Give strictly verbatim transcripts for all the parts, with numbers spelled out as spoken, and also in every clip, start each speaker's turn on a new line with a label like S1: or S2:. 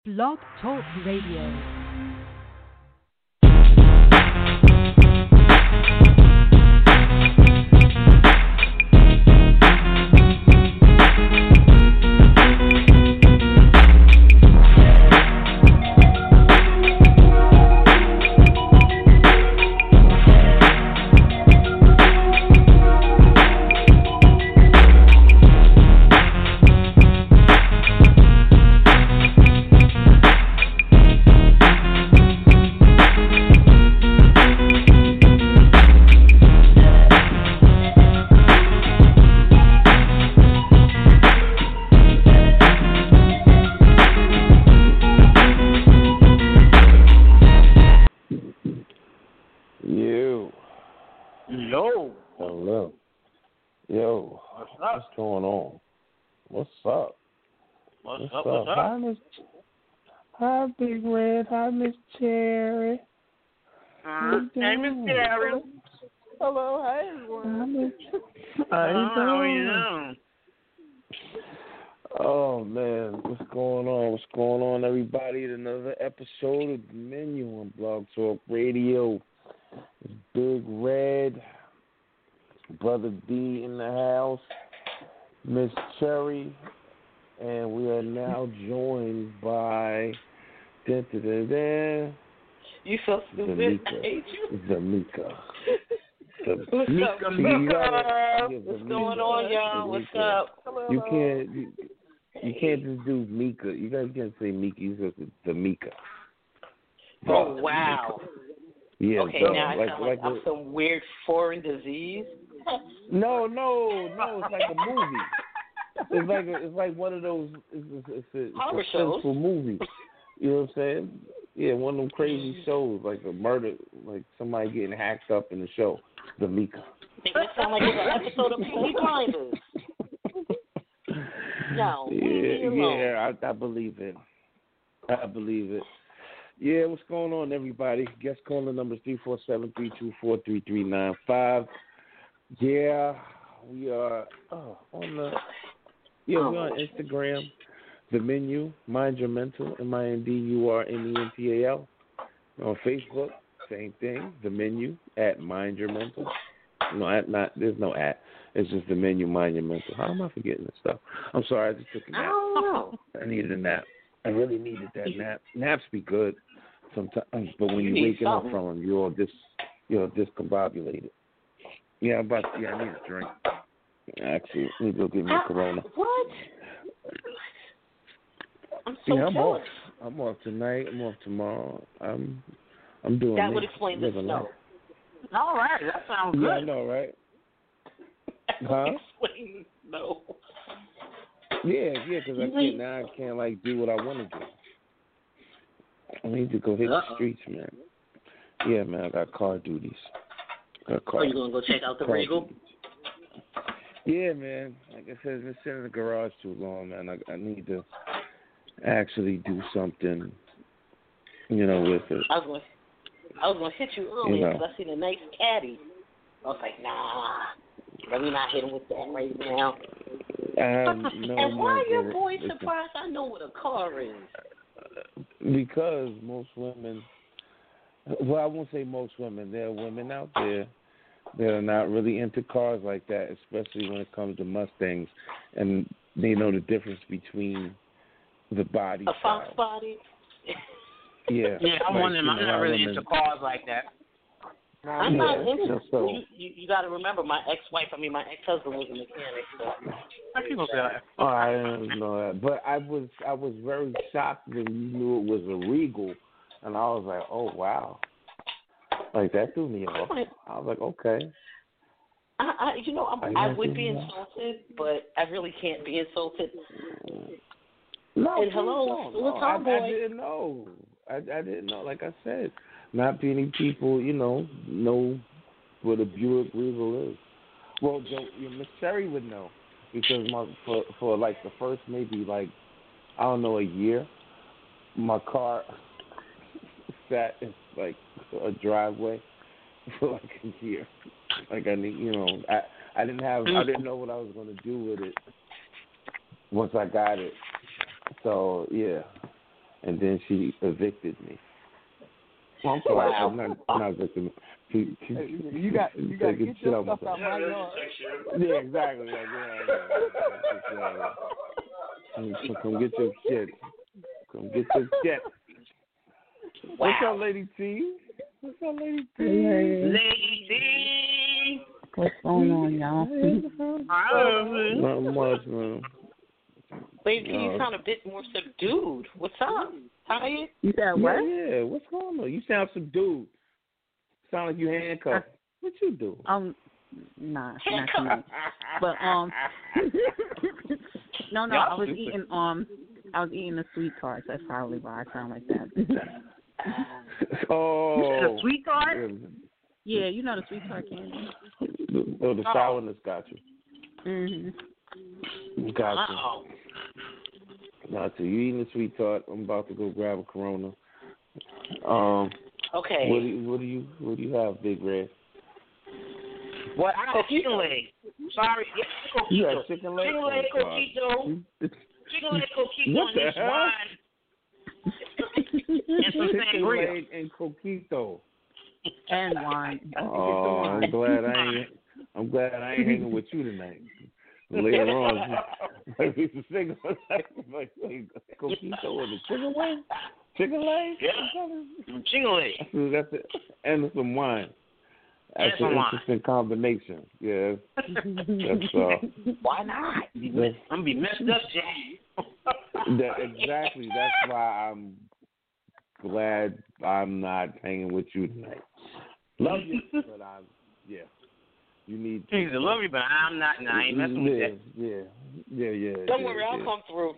S1: Blog Talk Radio.
S2: Hi, Big Red. Hi, Miss Cherry.
S3: Uh, hey, Miss Cherry.
S4: Hello, hi, everyone.
S2: How you
S3: How are
S2: doing?
S3: you?
S2: Oh, man. What's going on? What's going on, everybody? Another episode of The Menu on Blog Talk Radio. It's Big Red, Brother D in the house, Miss Cherry, and we are now joined by da, da, da, da,
S4: You so stupid.
S2: Zamika.
S4: I hate you.
S2: Zamika.
S4: What's up,
S2: Zamika.
S4: What's going on, y'all? What's up? Hello,
S2: You
S4: hello.
S2: can't you, you can't just do Mika. You guys can't say Mika. You have to say Zamika.
S4: Oh, wow.
S2: Yeah.
S4: Okay,
S2: so,
S4: now I
S2: like,
S4: sound like,
S2: like
S4: I'm
S2: a,
S4: some weird foreign disease.
S2: No, no, no. It's like a movie. It's like a, it's like one of those. It's, it's, it's a, it's
S4: Horror
S2: a
S4: shows.
S2: sensible movie. You know what I'm saying? Yeah, one of them crazy shows, like a murder, like somebody getting hacked up in the show. The Mika.
S4: It sound like it's an episode of Peaky Blinders. No, leave me
S2: Yeah,
S4: alone.
S2: yeah, I, I believe it. I believe it. Yeah, what's going on, everybody? Guest calling number three four seven three two four three three nine five. Yeah, we are oh, on the yeah we're on Instagram. The Menu, Mind Your Mental, M I N D U R M E N T A L. On Facebook, same thing. The Menu at Mind Your Mental. No, at not. There's no at. It's just The Menu, Mind Your Mental. How am I forgetting this stuff? I'm sorry. I just took a
S4: I
S2: nap.
S4: don't know.
S2: I needed a nap. I really needed that nap. Naps be good sometimes, but when
S4: You
S2: you're
S4: need
S2: waking up
S4: something.
S2: from them, you're all dis, you're discombobulated. Yeah, I'm about. Yeah, I need a drink. Actually, I need to go get me a Corona.
S4: What? I'm so
S2: Yeah, I'm off.
S4: jealous.
S2: I'm off tonight. I'm off tomorrow. I'm I'm doing
S4: That
S2: me.
S4: would explain the
S2: Living
S4: snow.
S2: life.
S3: All right, that sounds
S2: Yeah, I
S3: good.
S2: know, right?
S4: That
S2: Huh?
S4: would explain the snow.
S2: Yeah, yeah, because I
S4: You
S2: can't
S4: ain't-
S2: now. I can't like do what I want to do. I need to go hit
S4: Uh-oh.
S2: the streets, man. Yeah, man. I got car duties. Got car.
S4: Are you gonna go check out the
S2: car
S4: Regal?
S2: duties. Yeah, man. Like I said, it's been sitting in the garage too long, man. I, I need to actually do something, you know, with it.
S4: I was gonna, I was gonna hit you
S2: You
S4: earlier
S2: know.
S4: because I seen a nice caddy. I was like, nah, let me not hit him with that right now.
S2: I have no
S4: and why are your
S2: more-
S4: boys
S2: listen,
S4: surprised I know what a car is?
S2: Because most women, well, I won't say most women. There are women out there that are not really into cars like that, especially when it comes to Mustangs, and they know the difference between the body
S4: A fox
S2: style.
S4: body?
S2: Yeah,
S3: Yeah, I'm
S2: like,
S3: one of them.
S2: you
S3: I'm
S2: know,
S3: not
S2: how
S3: really
S2: women-
S3: into cars like that.
S4: I'm not
S2: Yeah,
S4: into
S2: so-
S4: you. You, you got to remember, my ex-wife, I mean, my ex-husband was a mechanic. So.
S3: Some people say that.
S2: Oh, I didn't know that, but I was I was very shocked when you knew it was a Regal, and I was like, oh wow, like that threw me off. I was like, okay.
S4: I, I, you know, I'm,
S2: I
S4: I
S2: know
S4: would be
S2: you.
S4: insulted, but I really can't be insulted.
S2: No,
S4: And hello,
S2: no,
S4: still a
S2: no, I,
S4: tomboy.
S2: I didn't know. I, I didn't know. Like I said, not many people, you know, know what a Buick Regal is. Well, Joe, you know, Miss Cherry would know because my for for like the first maybe like I don't know a year, my car sat in like a driveway for like a year. Like I need, you know, I I didn't have I didn't know what I was going to do with it once I got it. So yeah, and then she evicted me. Well, I'm sorry,
S4: Wow.
S2: I'm not, not evicted me. She, she,
S5: You got you got to
S2: taking
S5: get
S2: shit
S5: your
S2: out
S5: stuff
S2: my
S5: out my yard.
S2: Yeah, exactly. Like, yeah, yeah, yeah, yeah. Come come get your shit. Come get your shit. What's up, Lady T? What's up, Lady T?
S6: Hey,
S3: Lady D.
S6: what's going on, y'all?
S2: Not much, man.
S4: Lady,
S2: No.
S4: you sound a bit more subdued. What's up? Tired?
S6: You said
S2: Yeah,
S6: what?
S2: yeah. What's going on? You sound subdued. Sound like you handcuffed. What you do?
S6: Um, nah, not tonight. But um, no, no, I was eating um, I was eating a sweet tart. That's probably why I sound like that.
S2: Oh.
S3: The sweet tart?
S6: Yeah, you know the sweet tart candy.
S2: Oh, the sourness got you.
S6: Mhm.
S2: Got you.
S3: Uh-oh.
S2: Got you. You eating the sweet tart? I'm about to go grab a Corona. Um.
S4: Okay.
S2: What do you, what do you what do you have, Big Red?
S3: What? I have chicken leg. Sorry. Yeah, coquito.
S2: You have chicken leg?
S3: Chicken leg,
S2: Oh, God.
S3: coquito. Chicken leg, coquito,
S2: What
S3: and
S2: the
S3: this
S2: hell?
S3: wine. And some
S2: Chicken
S3: sangria.
S2: leg and coquito.
S6: And wine.
S2: Oh, I'm glad I ain't. I'm glad I ain't hanging with you tonight. Later on, like we used to sing like, like, like coquito and the chicken leg, chicken leg.
S3: Yeah. Chicken leg.
S2: That's, that's it, and some wine. That's
S3: And
S2: an
S3: some
S2: interesting combination. Yeah, that's uh.
S4: Why not?
S2: That's,
S3: I'm gonna be messed up, Jay.
S2: that, exactly. That's why I'm glad I'm not hanging with you tonight. Love you, but I'm yeah. You need.
S3: He's a love you, but I'm not. Nah, I ain't messing with
S2: yeah,
S3: that.
S2: yeah, yeah, yeah.
S4: Don't
S2: yeah,
S4: worry, I'll
S2: yeah.
S4: come through.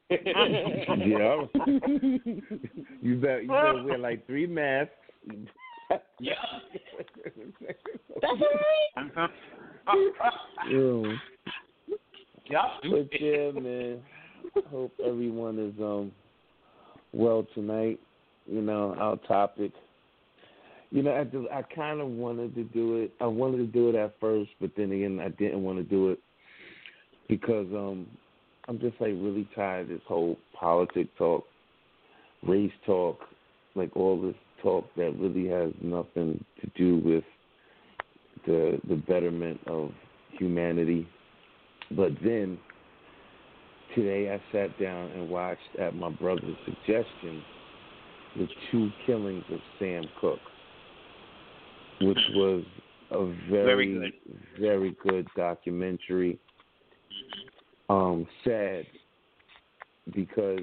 S2: Yeah. You better you better wear like three masks.
S3: Yeah.
S4: That's all right.
S2: Yeah.
S3: Yeah.
S2: But yeah, man. Hope everyone is um well tonight. You know, our topic. You know, I just, I kind of wanted to do it. I wanted to do it at first, but then again, I didn't want to do it because um, I'm just like really tired of this whole politic talk, race talk, like all this talk that really has nothing to do with the the betterment of humanity. But then today, I sat down and watched, at my brother's suggestion, the two killings of Sam Cooke, which was a very,
S3: Very good.
S2: very good documentary. Um, sad because,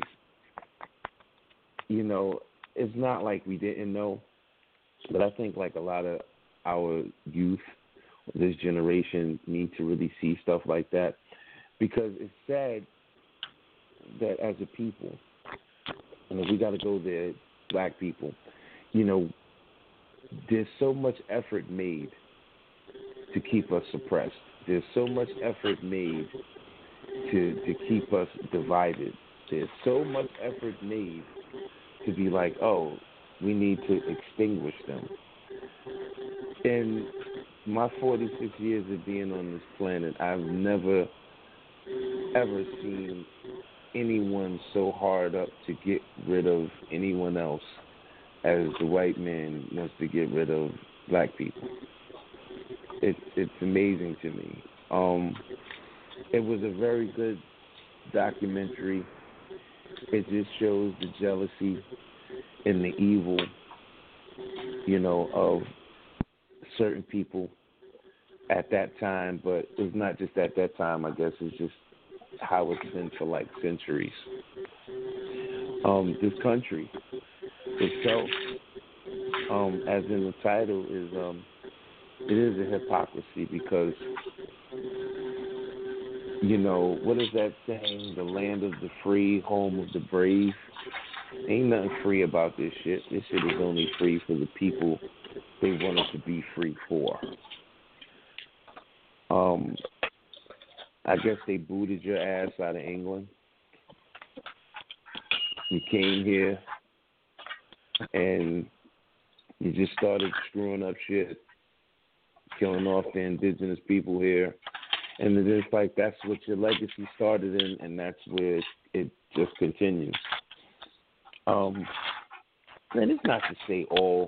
S2: you know, it's not like we didn't know, but I think like a lot of our youth, this generation, need to really see stuff like that because it's sad that as a people, and if we got to go there, black people, you know, there's so much effort made to keep us suppressed. There's so much effort made to to keep us divided. There's so much effort made to be like, oh, we need to extinguish them. In my forty-six years of being on this planet, I've never, ever seen anyone so hard up to get rid of anyone else as the white man wants to get rid of black people. It's it's amazing to me. Um, it was a very good documentary. It just shows the jealousy and the evil, you know, of certain people at that time. But it's not just at that time, I guess. It's just how it's been for like centuries. Um, this country itself, um, as in the title, is um, it is a hypocrisy because, you know, what is that saying? The land of the free, home of the brave. Ain't nothing free about this shit. This shit is only free for the people they want it to be free for. Um, I guess they booted your ass out of England. You came here and you just started screwing up shit, killing off the indigenous people here. And it's just like that's what your legacy started in, and that's where it just continues. Um, and it's not to say all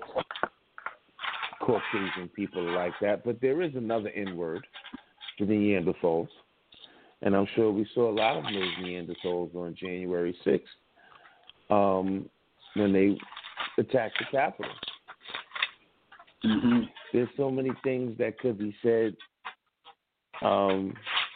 S2: Caucasian people are like that, but there is another N-word, the Neanderthals. And I'm sure we saw a lot of those Neanderthals on January sixth um, when they attacked the Capitol.
S4: Mm-hmm.
S2: There's so many things that could be said, um,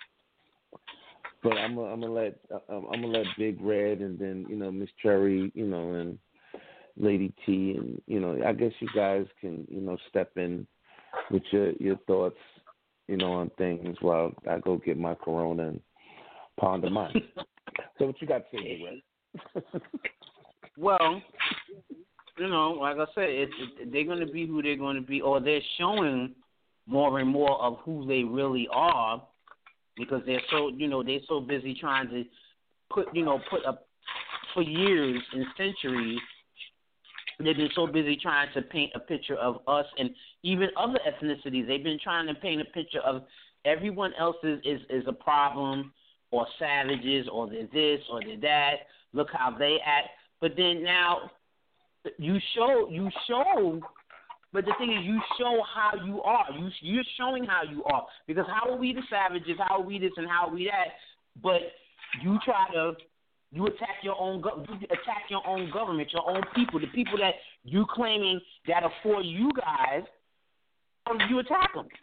S2: but I'm gonna I'm let I'm gonna let Big Red and then you know Miss Cherry, you know, and Lady T, and you know I guess you guys can you know step in with your your thoughts, you know, on things while I go get my Corona and ponder mine. So what you got to say, Big Red?
S3: Well, you know, like I said, it, it, they're going to be who they're going to be, or they're showing more and more of who they really are, because they're so, you know, they're so busy trying to put, you know, put up for years and centuries. They've been so busy trying to paint a picture of us and even other ethnicities. They've been trying to paint a picture of everyone else is, is, is a problem, or savages, or they're this, or they're that. Look how they act. But then now you show, you show, but the thing is, you show how you are. You, you're showing how you are. Because how are we the savages? How are we this and how are we that? But you try to, you attack your own, you attack your own government, your own people, the people that you claiming that are for you guys. You attack them.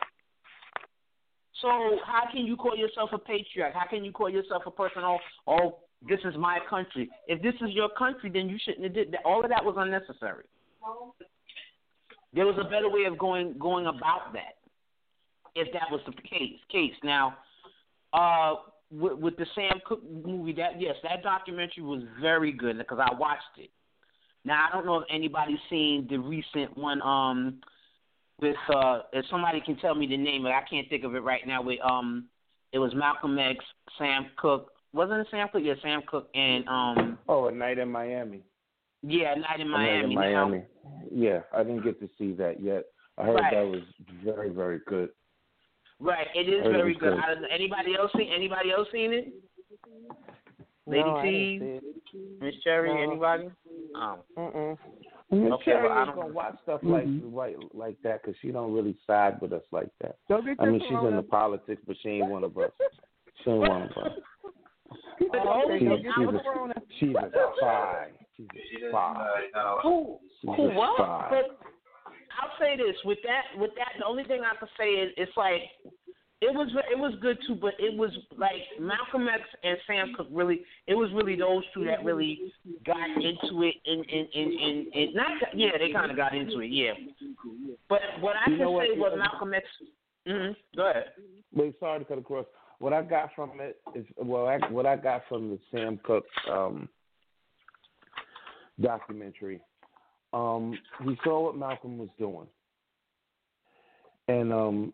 S3: So how can you call yourself a patriot? How can you call yourself a person? Oh, oh, this is my country. If this is your country, then you shouldn't have did that. All of that was unnecessary. There was a better way of going going about that, if that was the case. Case now, uh, with, with the Sam Cooke movie, that yes, that documentary was very good because I watched it. Now I don't know if anybody's seen the recent one. Um, with uh, if somebody can tell me the name, I can't think of it right now. With um, it was Malcolm X, Sam Cooke. Wasn't it Sam Cooke? Yeah, Sam Cooke and um.
S2: Oh, A Night in Miami.
S3: Yeah, Night in Miami.
S2: Night in Miami. Now, yeah, I didn't get to see that yet. I heard
S3: right.
S2: that was very, very good.
S3: Right, it is very good. good. Anybody else seen? Anybody else seen it? Lady
S2: no,
S3: T, Miss Cherry,
S2: no.
S3: anybody? Um,
S2: Mm-mm. Miss
S3: okay,
S2: Cherry
S3: well, I
S2: is
S3: don't
S2: gonna watch stuff
S6: mm-hmm.
S2: like like like that because she don't really side with us like that.
S6: Don't get
S2: I mean, she's
S6: corona.
S2: into politics, but she ain't one of us. She ain't one of us.
S3: oh,
S2: She's, she's, a, she's a spy. She's a spy.
S3: Who?
S2: She's
S3: Who?
S2: a
S3: What?
S2: spy.
S3: But I'll say this: with that, with that, the only thing I can say is it's like it was it was good too, but it was like Malcolm X and Sam Cooke really. It was really those two that really got into it. In in in in, in not yeah, they kind of got into it. Yeah. But what I
S2: you
S3: can
S2: know
S3: say
S2: what?
S3: was Malcolm X. Mm-hmm. Go ahead.
S2: Wait, sorry to cut across. What I got from it is well, I, what I got from the Sam Cooke um, documentary. Um, he saw what Malcolm was doing, and um,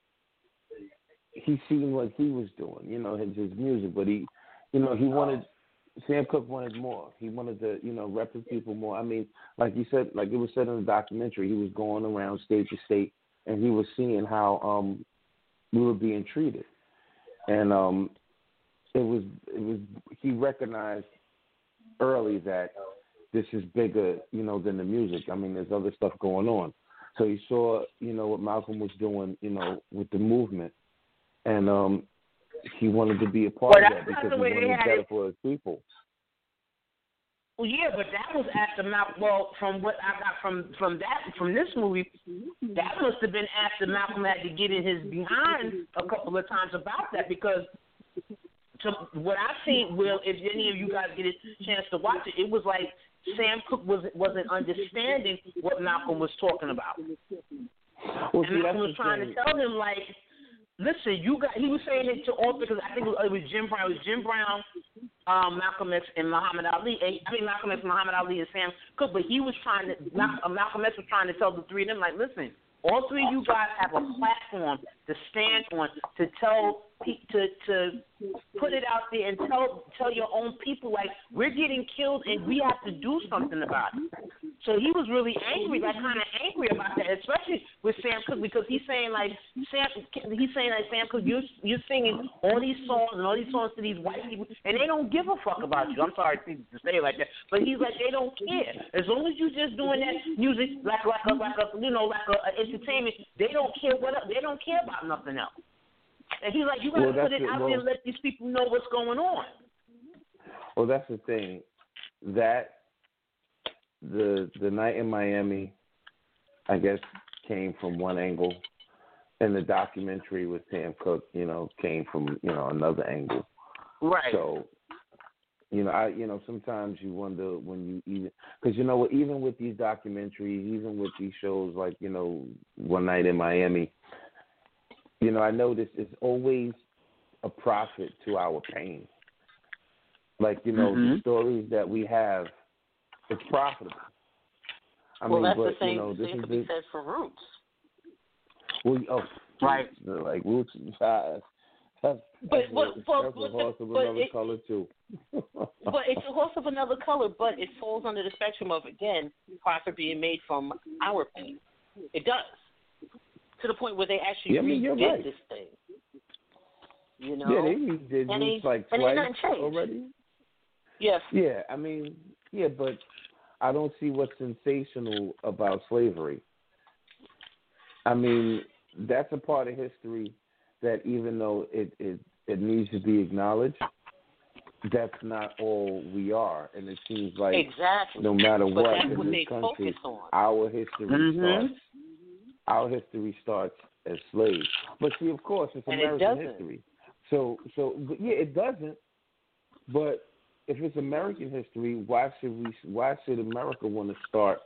S2: he seen what he was doing. You know, his, his music, but he, you know, he wanted. Sam Cooke wanted more. He wanted to, you know, rep his people more. I mean, like you said, like it was said in the documentary, he was going around state to state, and he was seeing how um, we were being treated. And um, it was it was he recognized early that this is bigger, you know, than the music. I mean, there's other stuff going on. So he saw, you know, what Malcolm was doing, you know, with the movement, and um, he wanted to be a part
S3: well,
S2: of that because he wanted better
S3: it.
S2: for his people.
S3: Well, yeah, but that was after Malcolm. Well, from what I got from from that from this movie, that must have been after Malcolm had to get in his behind a couple of times about that because, to what I seen, Will, if any of you guys get a chance to watch it, it was like Sam Cooke was wasn't understanding what Malcolm was talking about,
S2: Well,
S3: and
S2: see,
S3: Malcolm was trying
S2: thing.
S3: to tell him like. Listen, you got. He was saying it to all because I think it was, it was Jim Brown. It was Jim Brown, um, Malcolm X, and Muhammad Ali. And, I mean, Malcolm X, Muhammad Ali, and Sam Cooke. But he was trying to. Malcolm X was trying to tell the three of them, like, listen, all three of you guys have a platform to stand on, to tell, to to put it out there and tell tell your own people, like, we're getting killed and we have to do something about it.
S4: So he was really angry, like kind of angry about that, especially with Sam Cooke, because he's saying like Sam, he's saying like Sam Cooke, you you're singing all these songs and all these songs to these white people, and they don't give a fuck about you. I'm sorry to say it like that, but he's like they don't care as long as you just doing that music like like a like a you know like a, a entertainment. They don't care what they don't care about nothing else. And he's like you gotta
S2: well,
S4: put it
S2: it,
S4: out
S2: well,
S4: there and let these people know what's going on.
S2: Well, that's the thing that. The the night in Miami, I guess, came from one angle, and the documentary with Sam Cooke, you know, came from you know another angle.
S4: Right.
S2: So, you know, I you know sometimes you wonder when you even because you know what, even with these documentaries, even with these shows like you know One Night in Miami, you know, I notice it's always a profit to our pain. Like you know
S4: mm-hmm.
S2: the stories that we have. It's profitable. I
S4: well,
S2: mean,
S4: that's
S2: but,
S4: the same
S2: you know, this
S4: thing
S2: is
S4: to be
S2: the,
S4: said for Roots.
S2: Well, oh,
S4: right.
S2: Like Roots, uh, that's,
S4: but
S2: that's,
S4: but,
S2: a,
S4: but,
S2: that's
S4: but,
S2: a horse of
S4: but
S2: another
S4: it,
S2: color too.
S4: But it's a horse of another color. But it falls under the spectrum of again profit being made from our pain. It does to the point where they actually
S2: yeah, I mean,
S4: redid
S2: right.
S4: this thing. You know.
S2: Yeah, they redid
S4: and
S2: Roots
S4: they,
S2: like
S4: and
S2: twice
S4: already.
S2: Yes.
S4: Yeah.
S2: Yeah, I mean, yeah, but I don't see what's sensational about slavery. I mean, that's a part of history that even though it, it, it needs to be acknowledged, that's not all we are. And it seems like
S4: exactly.
S2: no matter
S4: but
S2: what
S4: that's
S2: in
S4: what
S2: this
S4: they
S2: country,
S4: focus on.
S2: our history
S4: mm-hmm.
S2: starts our history starts as slaves. But see, of course, it's
S4: and
S2: American
S4: it
S2: history. So, so but yeah, it doesn't. But if it's American history, why should we? Why should America want to start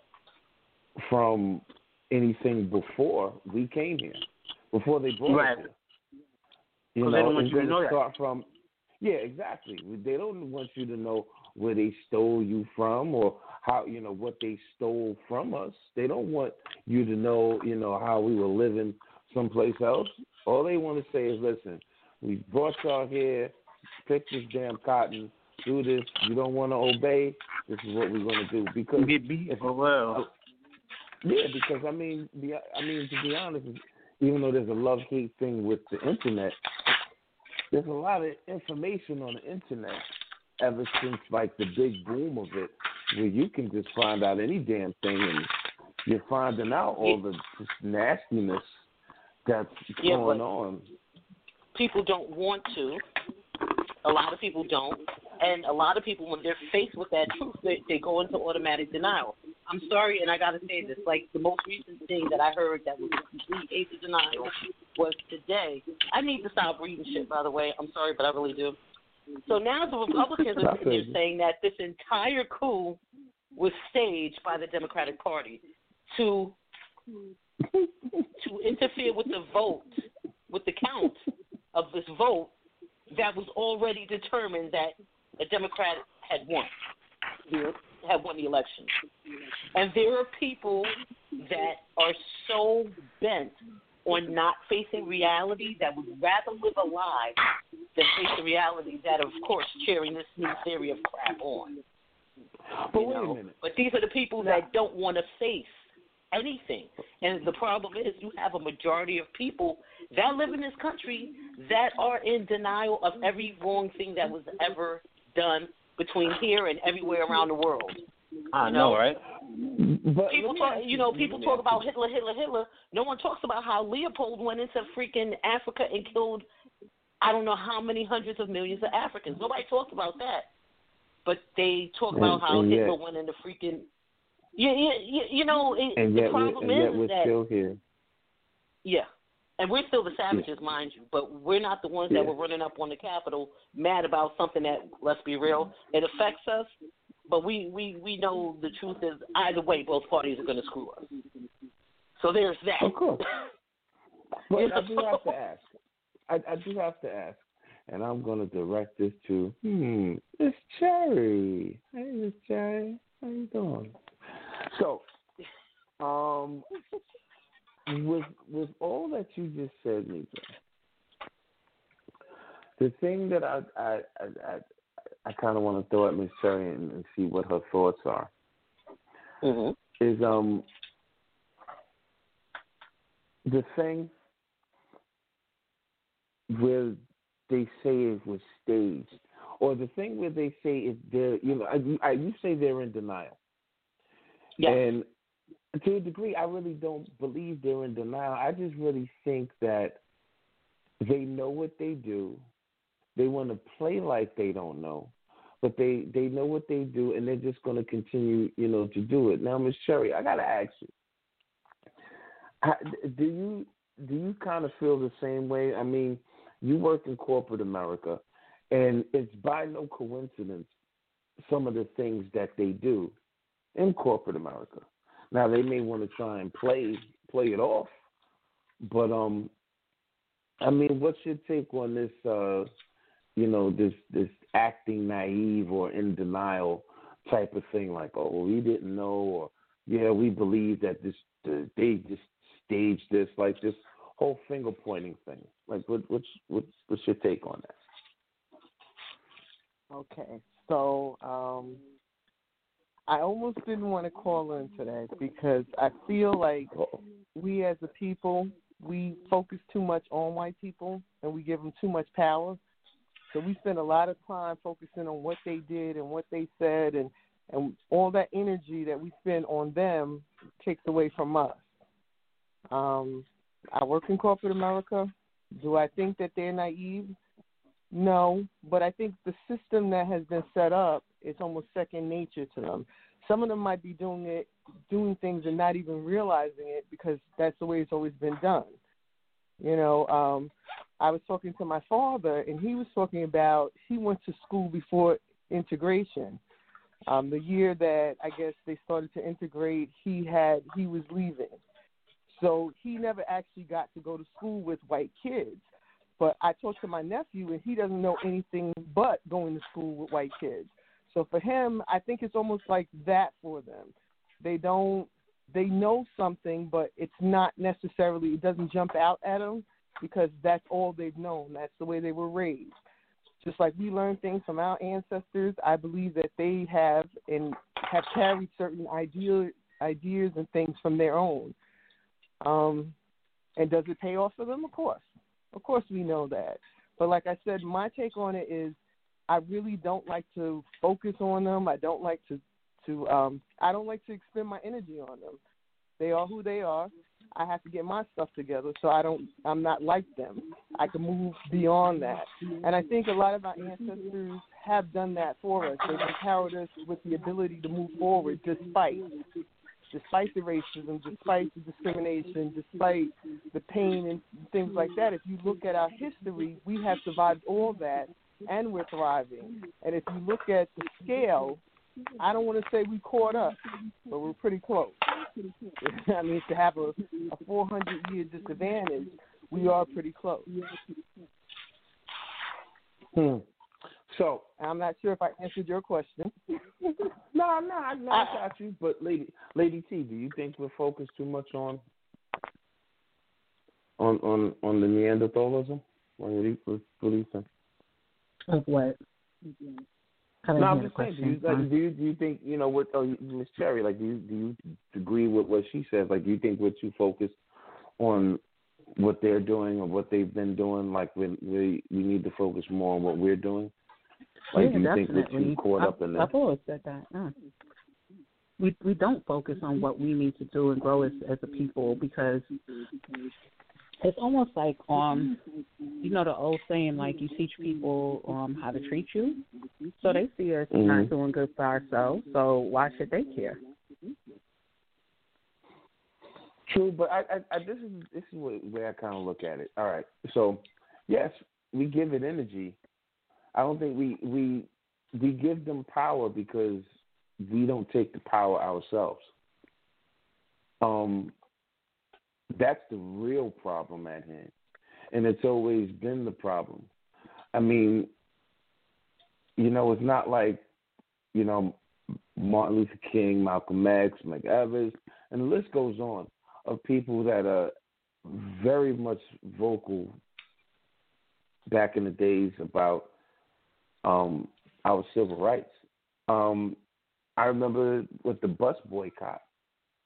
S2: from anything before we came here, before they brought
S4: right.
S2: us here? You know,
S4: they don't want
S2: it's
S4: you to know
S2: start
S4: that.
S2: from. Yeah, exactly. They don't want you to know where they stole you from or how you know what they stole from us. They don't want you to know, you know, how we were living someplace else. All they want to say is, listen, we brought y'all here, pick this damn cotton, do this. You don't want to obey. This is what we're going to do. Because
S3: get beat
S2: if,
S3: for well.
S2: yeah, because I mean, the, I mean to be honest, even though there's a love hate thing with the internet, there's a lot of information on the internet ever since like the big boom of it, where you can just find out any damn thing, and you're finding out all the just nastiness that's
S4: yeah,
S2: going on.
S4: People don't want to. A lot of people don't. And a lot of people, when they're faced with that truth, they, they go into automatic denial. I'm sorry, and I got to say this. Like, the most recent thing that I heard that was a complete case of denial was today. I need to stop reading shit, by the way. I'm sorry, but I really do. So now the Republicans are sitting there saying that this entire coup was staged by the Democratic Party to to interfere with the vote, with the count of this vote that was already determined that a Democrat had won, had won the election. And there are people that are so bent on not facing reality that would rather live a lie than face the reality that, of course, cheering this new theory of crap on.
S2: But
S4: you
S2: wait
S4: know?
S2: a minute.
S4: But these are the people that don't want to face anything. And the problem is you have a majority of people that live in this country that are in denial of every wrong thing that was ever done between here and everywhere around the world.
S3: I
S4: you
S3: know,
S4: know,
S3: right?
S2: But
S4: people talk, you know, people talk about Hitler, Hitler, Hitler. No one talks about how Leopold went into freaking Africa and killed, I don't know how many hundreds of millions of Africans. Nobody talks about that. But they talk about
S2: and,
S4: how
S2: and
S4: Hitler
S2: yet,
S4: went into freaking, yeah, yeah, yeah, you know, it,
S2: and
S4: the
S2: yet
S4: problem
S2: we're, and
S4: is,
S2: yet we're
S4: is that,
S2: still here.
S4: yeah. And we're still the savages, mind you, but we're not the ones
S2: Yeah.
S4: that were running up on the Capitol mad about something that, let's be real, it affects us. But we, we, we know the truth is either way, both parties are going to screw us. So there's that.
S2: Of course. But
S4: You
S2: I do
S4: know?
S2: have to ask. I, I do have to ask, and I'm going to direct this to, hmm, Miss Cherry. Hey, Miss Cherry. How you doing? So, um, with with all that you just said, Nika, the thing that I I I, I, I kind of want to throw at Miss Cherry and, and see what her thoughts are.
S4: Mm-hmm.
S2: is um the thing where they say it was staged, or the thing where they say it they're you know I, I, you say they're in denial,
S4: Yeah.
S2: and to a degree, I really don't believe they're in denial. I just really think that they know what they do. They want to play like they don't know, but they, they know what they do, and they're just going to continue, you know, to do it. Now, Miss Cherry, I got to ask you, how, do you do you kind of feel the same way? I mean, you work in corporate America, and it's by no coincidence some of the things that they do in corporate America. Now they may want to try and play play it off, but um, I mean, what's your take on this? Uh, you know, this this acting naive or in denial type of thing, like, oh, well, we didn't know, or yeah, we believe that this uh, they just staged this, like this whole finger pointing thing. Like, what, what's what's what's your take on that?
S5: Okay, so um, I almost didn't want to call in today because I feel like
S2: Uh-oh.
S5: we as a people, we focus too much on white people and we give them too much power. So we spend a lot of time focusing on what they did and what they said, and, and all that energy that we spend on them takes away from us. Um, I work in corporate America. Do I think that they're naive? No, but I think the system that has been set up is almost second nature to them. Some of them might be doing it, doing things and not even realizing it because that's the way it's always been done. You know, um, I was talking to my father, and he was talking about he went to school before integration. Um, the year that I guess they started to integrate, he had he was leaving, so he never actually got to go to school with white kids. But I talked to my nephew, and he doesn't know anything but going to school with white kids. So for him, I think it's almost like that for them. They don't, they know something, but it's not necessarily, it doesn't jump out at them because that's all they've known. That's the way they were raised. Just like we learn things from our ancestors, I believe that they have and have carried certain idea, ideas and things from their own. Um, and does it pay off for them? Of course. Of course we know that. But like I said, my take on it is I really don't like to focus on them. I don't like to, to um, I don't like to expend my energy on them. They are who they are. I have to get my stuff together so I don't, I'm not like them. I can move beyond that. And I think a lot of our ancestors have done that for us. They've empowered us with the ability to move forward despite despite the racism, despite the discrimination, despite the pain and things like that. If you look at our history, we have survived all that, and we're thriving. And if you look at the scale, I don't want to say we caught up, but we're pretty close. I mean, to have a, a four hundred year disadvantage, we are pretty close.
S2: Hmm. So
S5: I'm not sure if I answered your question.
S2: no, no, I, no, I got you. But Lady, Lady T, do you think we're focused too much on on on, on the Neanderthalism? What do you, what do you think?
S6: Of what? I didn't
S2: No,
S6: hear
S2: I'm
S6: the
S2: just saying. Do
S6: question.
S2: you, like, do you do you think you know what? Oh, Miss Cherry, like, do you do you agree with what she says? Like, do you think we're too focused on what they're doing or what they've been doing? Like, we we we need to focus more on what we're doing. Like,
S6: yeah,
S2: do you
S6: definitely.
S2: think we're too caught
S6: I,
S2: up in that?
S6: I've always said that. Uh. We we don't focus on what we need to do and grow as as a people because it's almost like um you know the old saying, like, you teach people um how to treat you, so they see us
S2: Mm-hmm.
S6: not doing good for ourselves, so why should they care?
S2: True, but I, I, I this is this is where, where I kind of look at it. All right, so yes, we give it energy. I don't think we we we give them power because we don't take the power ourselves. Um, that's the real problem at hand, and it's always been the problem. I mean, you know, it's not like, you know, Martin Luther King, Malcolm X, McEvers, and the list goes on of people that are very much vocal back in the days about um, our civil rights. Um, I remember with the bus boycott.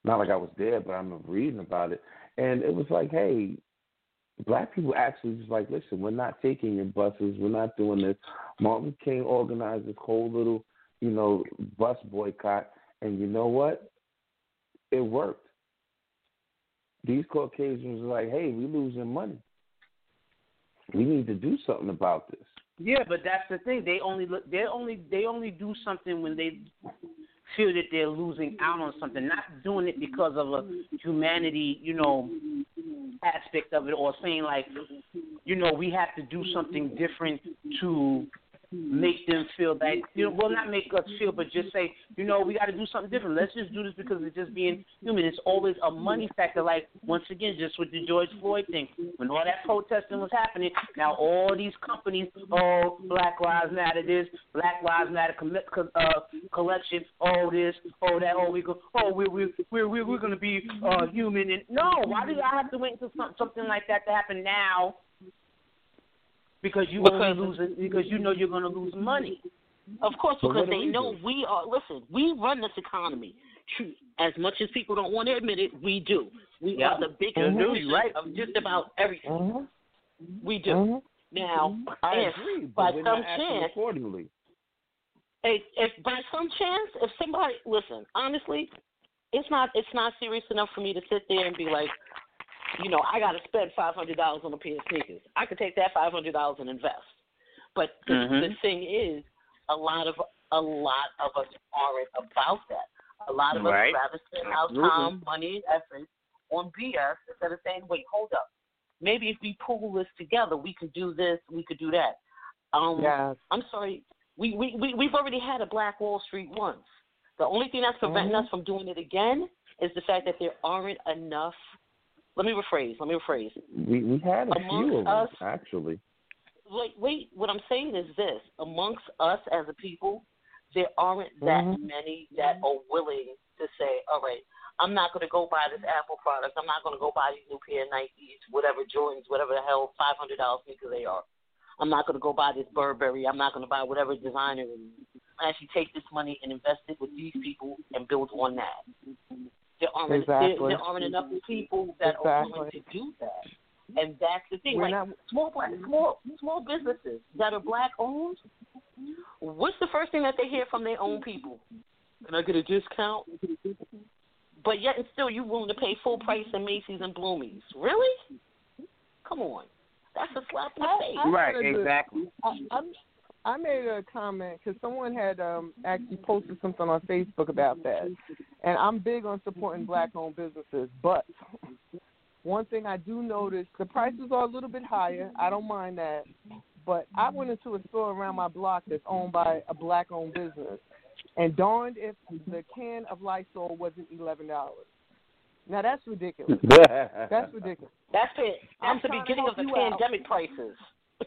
S2: Not like I was there, but I remember reading about it. And it was like, hey, black people actually was like, listen, we're not taking your buses. We're not doing this. Martin Luther King organized this whole little, you know, bus boycott. And you know what? It worked. These Caucasians were like, hey, we're losing money. We need to do something about this.
S3: Yeah, but that's the thing. They only look. They only. They only do something when they feel that they're losing out on something. Not doing it because of a humanity, you know, aspect of it, or saying like, you know, we have to do something different to make them feel that, you know, well, not make us feel, but just say, you know, we got to do something different. Let's just do this because it's just being human. It's always a money factor. Like, once again, just with the George Floyd thing, when all that protesting was happening, now all these companies, oh, Black Lives Matter this, Black Lives Matter com- uh, collection, oh this, oh that, oh we go, oh we we we we we're gonna be uh, human. And no, why do I have to wait until some, something like that to happen now? Because you
S4: because,
S3: only lose it because you know you're going to lose money.
S4: Of course, because they
S2: we
S4: know
S2: do?
S4: we are. Listen, we run this economy. As much as people don't want to admit it, we do. We
S3: Yeah.
S4: are the biggest
S3: Mm-hmm.
S4: producer
S3: Right.
S4: of just about everything.
S5: Mm-hmm.
S4: We do.
S5: Mm-hmm.
S4: Now,
S2: I
S4: if
S2: agree,
S4: by
S2: but we're
S4: some
S2: not acting
S4: chance,
S2: accordingly.
S4: if, if by some chance, if somebody listen, honestly, it's not it's not serious enough for me to sit there and be like, you know, I got to spend five hundred dollars on a pair of sneakers. I could take that five hundred dollars and invest. But the,
S3: Mm-hmm.
S4: the thing is, a lot of a lot of us aren't about that. A lot of
S3: Right.
S4: us rather spend our
S3: Absolutely.
S4: time, money, and effort on B S instead of saying, "Wait, hold up. Maybe if we pull this together, we could do this, we could do that." Um,
S5: Yes.
S4: I'm sorry, we we we we've already had a Black Wall Street once. The only thing that's preventing
S5: Mm-hmm.
S4: us from doing it again is the fact that there aren't enough. Let me rephrase. Let me rephrase.
S2: We we had a
S4: Amongst
S2: few of
S4: us-
S2: them, actually.
S4: Wait, wait. What I'm saying is this: amongst us as a people, there aren't that
S5: Mhm.
S4: many that are willing to say, "All right, I'm not going to go buy this Apple product. I'm not going to go buy these new pair of Nikes, whatever Jordans, whatever the hell five hundred dollars sneakers they are. I'm not going to go buy this Burberry. I'm not going to buy whatever designer. And actually take this money and invest it with these people and build on that." There aren't
S5: Exactly.
S4: there, there aren't enough people that are willing
S5: Exactly.
S4: to do that. And that's the thing.
S5: We're
S4: like
S5: not-
S4: small black, small small businesses that are black owned. What's the first thing that they hear from their own people? Can I get a discount? But yet and still, you willing to pay full price in Macy's and Bloomies? Really? Come on, that's a slap in the
S5: I-
S4: face.
S5: I-
S3: Right,
S5: had a good-
S3: exactly.
S5: I, I'm, I made a comment because someone had um, actually posted something on Facebook about that, and I'm big on supporting black-owned businesses. But one thing I do notice, the prices are a little bit higher. I don't mind that. But I went into a store around my block that's owned by a black-owned business, and darned if the can of Lysol wasn't eleven dollars. Now that's ridiculous. That's ridiculous.
S4: That's it.
S5: I'm
S4: That's the
S5: trying to
S4: beginning
S5: help
S4: of the
S5: you out.
S4: pandemic prices.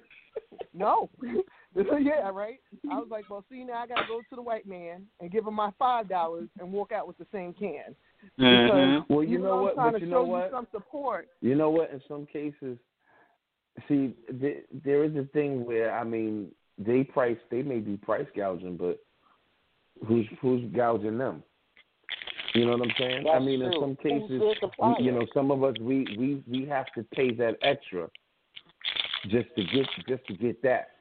S5: No. Yeah, right? I was like, well, see, now I got to go to the white man and give him my five dollars and walk out with the same can.
S3: Mhm.
S2: Well, you
S5: even
S2: know
S5: though
S2: what?
S5: I'm trying
S2: But
S5: to
S2: you
S5: show
S2: know what?
S5: you some support.
S2: You know what? In some cases, see, th- there is a thing where I mean, they price, they may be price gouging, but who's who's gouging them? You know what I'm saying? I
S4: That's
S2: mean, in
S4: true.
S2: some
S4: Who's
S2: cases,
S4: their supplier?
S2: we, you know, some of us we, we we have to pay that extra just to get just to get that.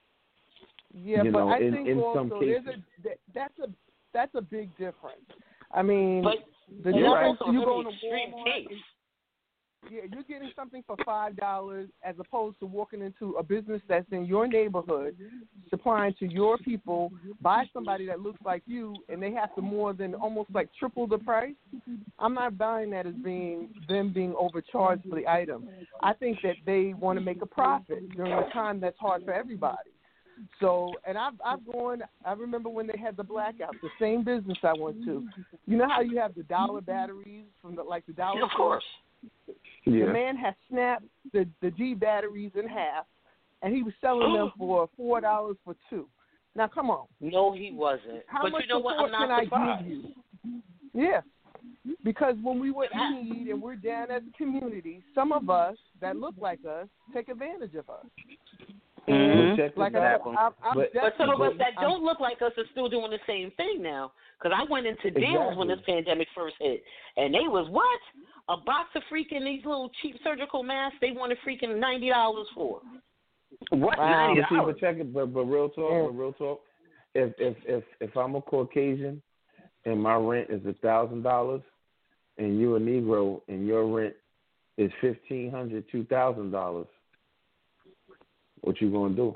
S5: Yeah,
S2: You
S5: but
S2: know,
S5: I
S2: in-
S5: think
S2: in
S5: also
S2: some
S5: there's
S2: cases.
S5: a that, that's a that's a big difference. I mean,
S4: But
S5: the
S4: and
S5: difference
S4: that's also a
S5: you
S4: really
S5: go to
S4: extreme
S5: Walmart,
S4: case.
S5: yeah, you're getting something for five dollars as opposed to walking into a business that's in your neighborhood, supplying to your people by somebody that looks like you, and they have to more than almost like triple the price. I'm not buying that as being them being overcharged for the item. I think that they want to make a profit during a time that's hard for everybody. So, and I've I've gone. I remember when they had the blackout, the same business I went to. You know how you have the dollar batteries from the like the dollar.
S4: Of course.
S2: Yeah.
S5: The man had snapped the the G batteries in half, and he was selling them for four dollars for two. Now, come on.
S4: No, he wasn't.
S5: How
S4: but
S5: much
S4: you know what?
S5: support
S4: I'm not
S5: can
S4: surprised.
S5: I give you? Yeah. Because when we were in need and we're down as a community, some of us that look like us take advantage of us.
S3: Mm-hmm.
S2: Check
S5: Like
S2: this
S5: I
S2: out.
S5: said, I'm, I'm
S2: But-
S4: But some of us
S5: definitely-
S4: that
S5: I'm-
S4: don't look like us are still doing the same thing now. Because I went into deals when this pandemic first hit, and they was what? A box of freaking these little cheap surgical masks they wanted freaking ninety dollars for.
S3: What?
S5: Wow.
S3: ninety
S2: But see,
S3: dollars?
S2: but check it. But but real talk,
S5: Yeah.
S2: but real talk. If if if if I'm a Caucasian and my rent is a thousand dollars, and you're a Negro and your rent is fifteen hundred, two thousand dollars, what you gonna do?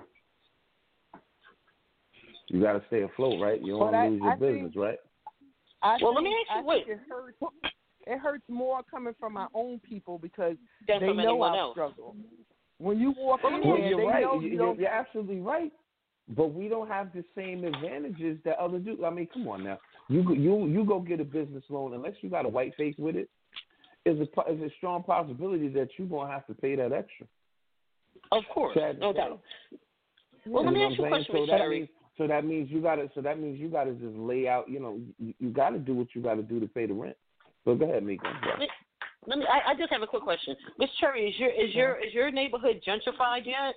S2: You got to stay afloat, right? You don't
S5: But
S2: want to
S5: I-
S2: lose your
S5: I think-
S2: business, right?
S5: I
S4: Well, let
S5: think,
S4: me ask you,
S5: I
S4: wait.
S5: think it hurts. It hurts more coming from my own people because
S4: Than
S5: they
S4: from
S5: know
S4: anyone
S5: our
S4: else.
S5: struggle. When you walk in
S2: Well,
S5: there,
S2: you're
S5: they
S2: right.
S5: know
S2: You-
S5: you
S2: You're,
S5: don't.
S2: you're absolutely right. But we don't have the same advantages that others do. I mean, come on now. You go- you you go get a business loan unless you got a white face with it. Is a po- is a strong possibility that you're gonna have to pay that extra.
S4: Of course,
S2: Sad to
S4: no
S2: say.
S4: doubt. Well, let
S2: You
S4: me
S2: know
S4: ask you a
S2: what I'm
S4: question,
S2: saying?
S4: Miss
S2: So that
S4: Cherry.
S2: means so that means you gotta so that means you gotta just lay out. You know, you, you got to do what you got to do to pay the rent. So go ahead, Mika.
S4: Let me, let me I, I just have a quick question. Miss Cherry, is your is your is your neighborhood gentrified yet?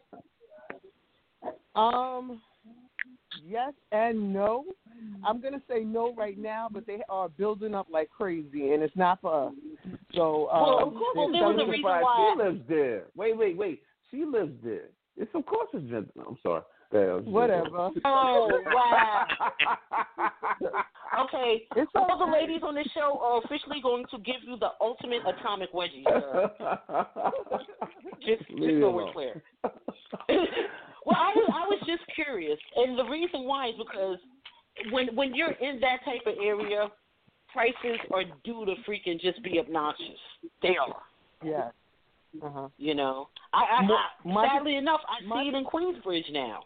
S5: Um, yes and no. I'm gonna say no right now, but they are building up like crazy, and it's not for us. So, uh,
S4: Well, of course, well, there was a reason why-
S2: She lives there. Wait, wait, wait. She lives there. It's of course it's gentle. I'm sorry. That was
S5: whatever.
S4: Oh wow. Okay,
S5: It's
S4: all
S5: all
S4: the
S5: right.
S4: ladies on this show are officially going to give you the ultimate atomic wedgie, sir. Just, just
S2: Leave it
S4: so we're
S2: alone.
S4: clear. Well, I was I was just curious, and the reason why is because when when you're in that type of area, prices are due to freaking just be obnoxious. They are.
S5: Yes. Uh huh.
S4: You know, I, I,
S5: My-
S4: I
S5: my-
S4: sadly enough, I
S5: my-
S4: see it in Queensbridge now.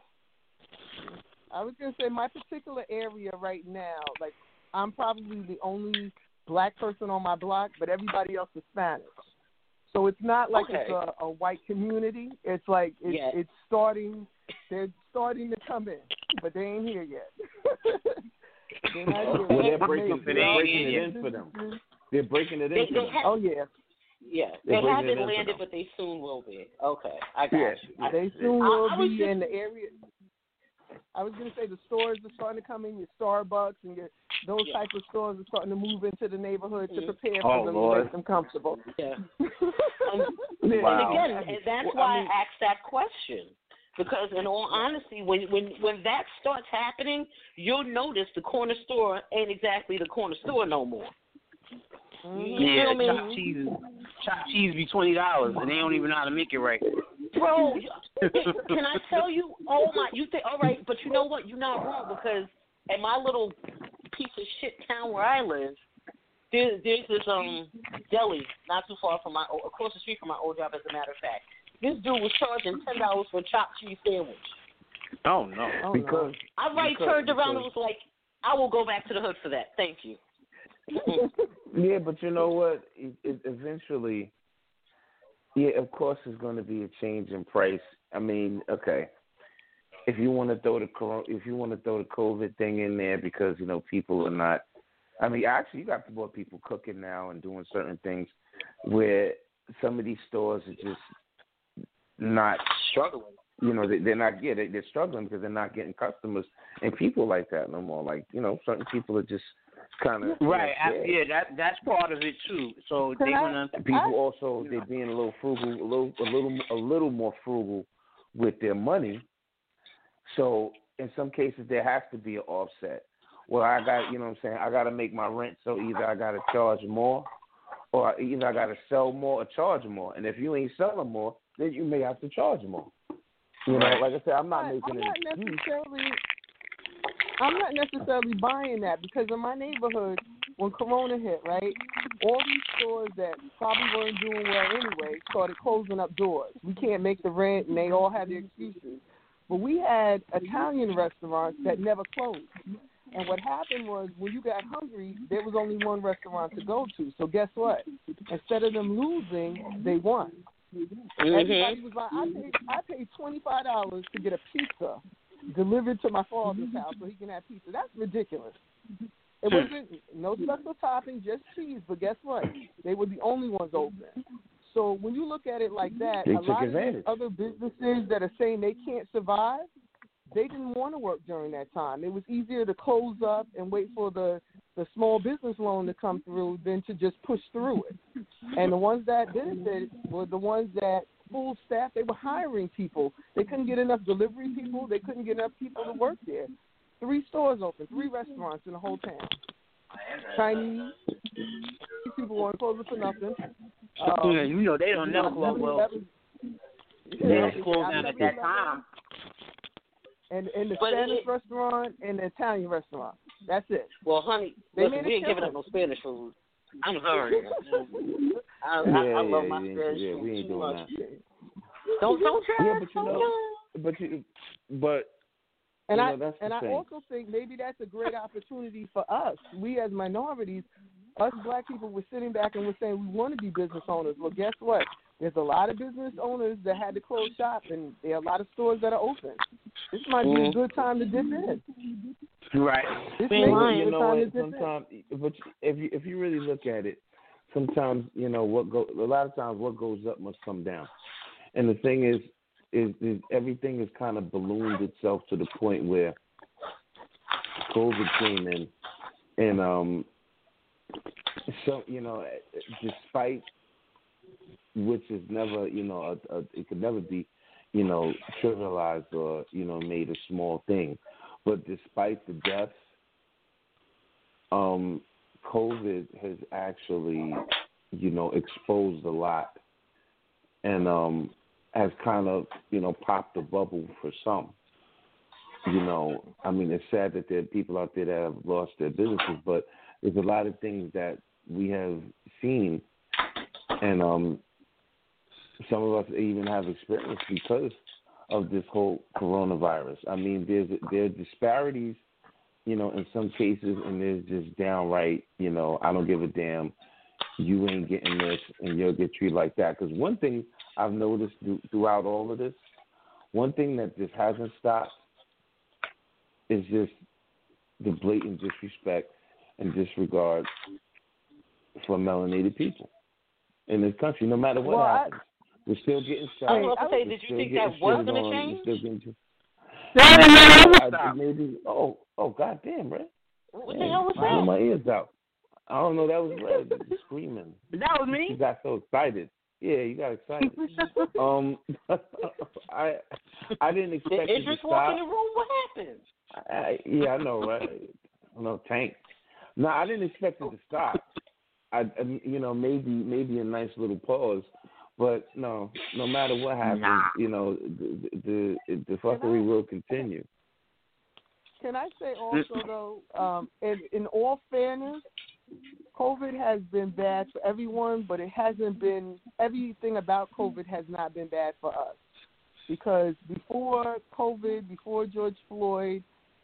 S5: I was gonna say my particular area right now, like I'm probably the only black person on my block, but everybody else is Spanish. So it's not like
S4: Okay.
S5: it's a, a white community. It's like it's,
S4: Yeah.
S5: it's starting. They're starting to come in, but they ain't here yet. They're not here.
S2: Well, they're
S5: yet.
S2: breaking,
S3: They
S2: they're
S3: ain't
S2: breaking
S3: here
S2: it in for them. They're breaking it
S4: They,
S2: in for
S4: they
S2: them.
S4: have,
S5: Oh yeah,
S4: yeah,
S2: They're
S4: they
S2: bringing
S4: haven't
S2: it in for
S4: landed,
S2: them.
S4: but they soon will be. Okay, I got
S2: Yes.
S4: you. I,
S5: they soon
S4: I-
S5: will
S4: I was
S5: be
S4: just-
S5: in the area. I was gonna say the stores are starting to come in. Your Starbucks and your those
S4: Yeah.
S5: type of stores are starting to move into the neighborhood to
S4: Mhm.
S5: prepare
S3: Oh,
S5: for them
S3: Lord.
S5: and make them comfortable.
S4: Yeah. And,
S2: Wow.
S4: and again, and that's
S2: Well,
S4: why
S2: I mean-
S4: I asked that question. Because in all honesty, when when when that starts happening, you'll notice the corner store ain't exactly the corner store no more. You
S3: Yeah,
S4: feel me?
S3: chopped cheese, is- chopped cheese be twenty dollars, and they don't even know how to make it right.
S4: Bro, can I tell you? Oh my! You think all right, but you know what? You're not wrong because at my little piece of shit town where I live, there, there's this um deli not too far from my across the street from my old job. As a matter of fact, this dude was charging ten dollars for a chopped cheese sandwich.
S3: Oh no!
S5: Oh,
S2: Because
S4: I right
S2: because-
S4: turned around and
S2: because-
S4: was like, I will go back to the hood for that. Thank you.
S2: Yeah, but you know what? It, it eventually, yeah, of course, there's going to be a change in price. I mean, okay, if you want to throw the coro- if you want to throw the COVID thing in there because you know people are not. I mean, actually, you got more people cooking now and doing certain things where some of these stores are just not
S4: Struggling.
S2: you know, they, they're not yeah, they, they're struggling because they're not getting customers and people like that no more. Like, you know, certain people are just kind of
S3: Right? I,
S2: yeah.
S3: yeah, that that's part of it too. So they're gonna.
S2: People also they're being a little frugal, a little, a little, a little more frugal with their money. So in some cases there has to be an offset. Well, I got, you know what I'm saying, I got to make my rent, so either I got to charge more, or either I got to sell more or charge more. And if you ain't selling more, then you may have to charge more. You know, like I said, I'm not
S5: I'm
S2: making
S5: not
S2: an excuse.
S5: necessarily. I'm not necessarily buying that because in my neighborhood, when Corona hit, right, all these stores that probably weren't doing well anyway started closing up doors. We can't make the rent, and they all had their excuses. But we had Italian restaurants that never closed. And what happened was when you got hungry, there was only one restaurant to go to. So guess what? Instead of them losing, they won. Everybody was like, I paid, I paid twenty-five dollars to get a pizza delivered to my father's house so he can have pizza. That's ridiculous. It wasn't no special topping, just cheese. But guess what? They were the only ones open. So when you look at it like that,
S2: They
S5: a
S2: took
S5: lot of
S2: advantage.
S5: these other businesses that are saying they can't survive, they didn't want to work during that time. It was easier to close up and wait for the, the small business loan to come through than to just push through it. And the ones that benefited were the ones that full staff, they were hiring people. They couldn't get enough delivery people. They couldn't get enough people to work there. Three stores open, three restaurants in the whole town. Chinese, people weren't closing for nothing. Um,
S3: yeah, you know they don't never close well. They don't close down at that time.
S5: And, and the
S4: But
S5: Spanish
S4: it,
S5: restaurant and the Italian restaurant. That's it.
S4: Well, honey,
S5: They
S4: listen,
S5: made
S4: we
S5: it
S4: ain't giving
S5: simple.
S4: up no Spanish food. I'm sorry. I,
S2: Yeah,
S4: I, I love
S2: yeah,
S4: my
S2: yeah,
S4: Spanish
S2: yeah,
S4: food
S2: we ain't
S4: too
S2: doing
S4: much.
S2: that.
S4: Don't don't try.
S2: Yeah, but you know, but you, but
S5: And
S2: you
S5: I
S2: know, that's
S5: and
S2: the
S5: I
S2: thing.
S5: also think maybe that's a great opportunity for us. We as minorities, us black people, were sitting back and we're saying we want to be business owners. Well, guess what? There's a lot of business owners that had to close shop, and there are a lot of stores that are open. This might be a good time to dip in.
S3: Right.
S5: This
S4: Man,
S5: may be
S4: Ryan,
S5: a
S2: You
S5: good
S2: know
S5: time
S2: what?
S5: to dip in.
S2: Sometimes, but if you if you really look at it, sometimes you know what go. A lot of times, what goes up must come down. And the thing is, is, is everything has kind of ballooned itself to the point where COVID came in, and um, so you know, despite which is never, you know, a, a, it could never be, you know, trivialized or you know made a small thing. But despite the deaths, um, COVID has actually, you know, exposed a lot, and um, has kind of, you know, popped the bubble for some. You know, I mean, it's sad that there are people out there that have lost their businesses, but there's a lot of things that we have seen, and um, some of us even have experienced because of this whole coronavirus. I mean, there's there are disparities, you know, in some cases, and there's just downright, you know, I don't give a damn, you ain't getting this, and you'll get treated like that. Because one thing I've noticed th- throughout all of this, one thing that just hasn't stopped is just the blatant disrespect and disregard for melanated people in this country, no matter what
S5: Well, I-
S2: happens. We're still getting shot.
S4: I was about to say,
S2: We're
S4: did you
S2: still
S4: think
S2: getting
S4: that was
S2: shit
S4: going to
S2: on.
S4: change?
S2: We're still getting
S3: That
S2: I, maybe. Oh, oh, goddamn, Red.
S4: What the hell was
S2: I blew
S4: that?
S2: my ears out. I don't know. That was Red screaming.
S3: That was
S2: He
S3: me.
S2: got so excited. Yeah, you got excited. um, I I didn't expect
S4: Did
S2: it to
S4: Idris walk in
S2: stop.
S4: the room? What happened?
S2: I, yeah, I know, right? I know, Tank. No, I didn't expect it to stop. I, I, you know, maybe maybe a nice little pause, but no, no matter what happens,
S3: Nah.
S2: you know, the the, the fuckery will continue.
S5: Can I say also, though, um, in, in all fairness, COVID has been bad for everyone, but it hasn't been, everything about COVID has not been bad for us. Because before COVID, before George Floyd,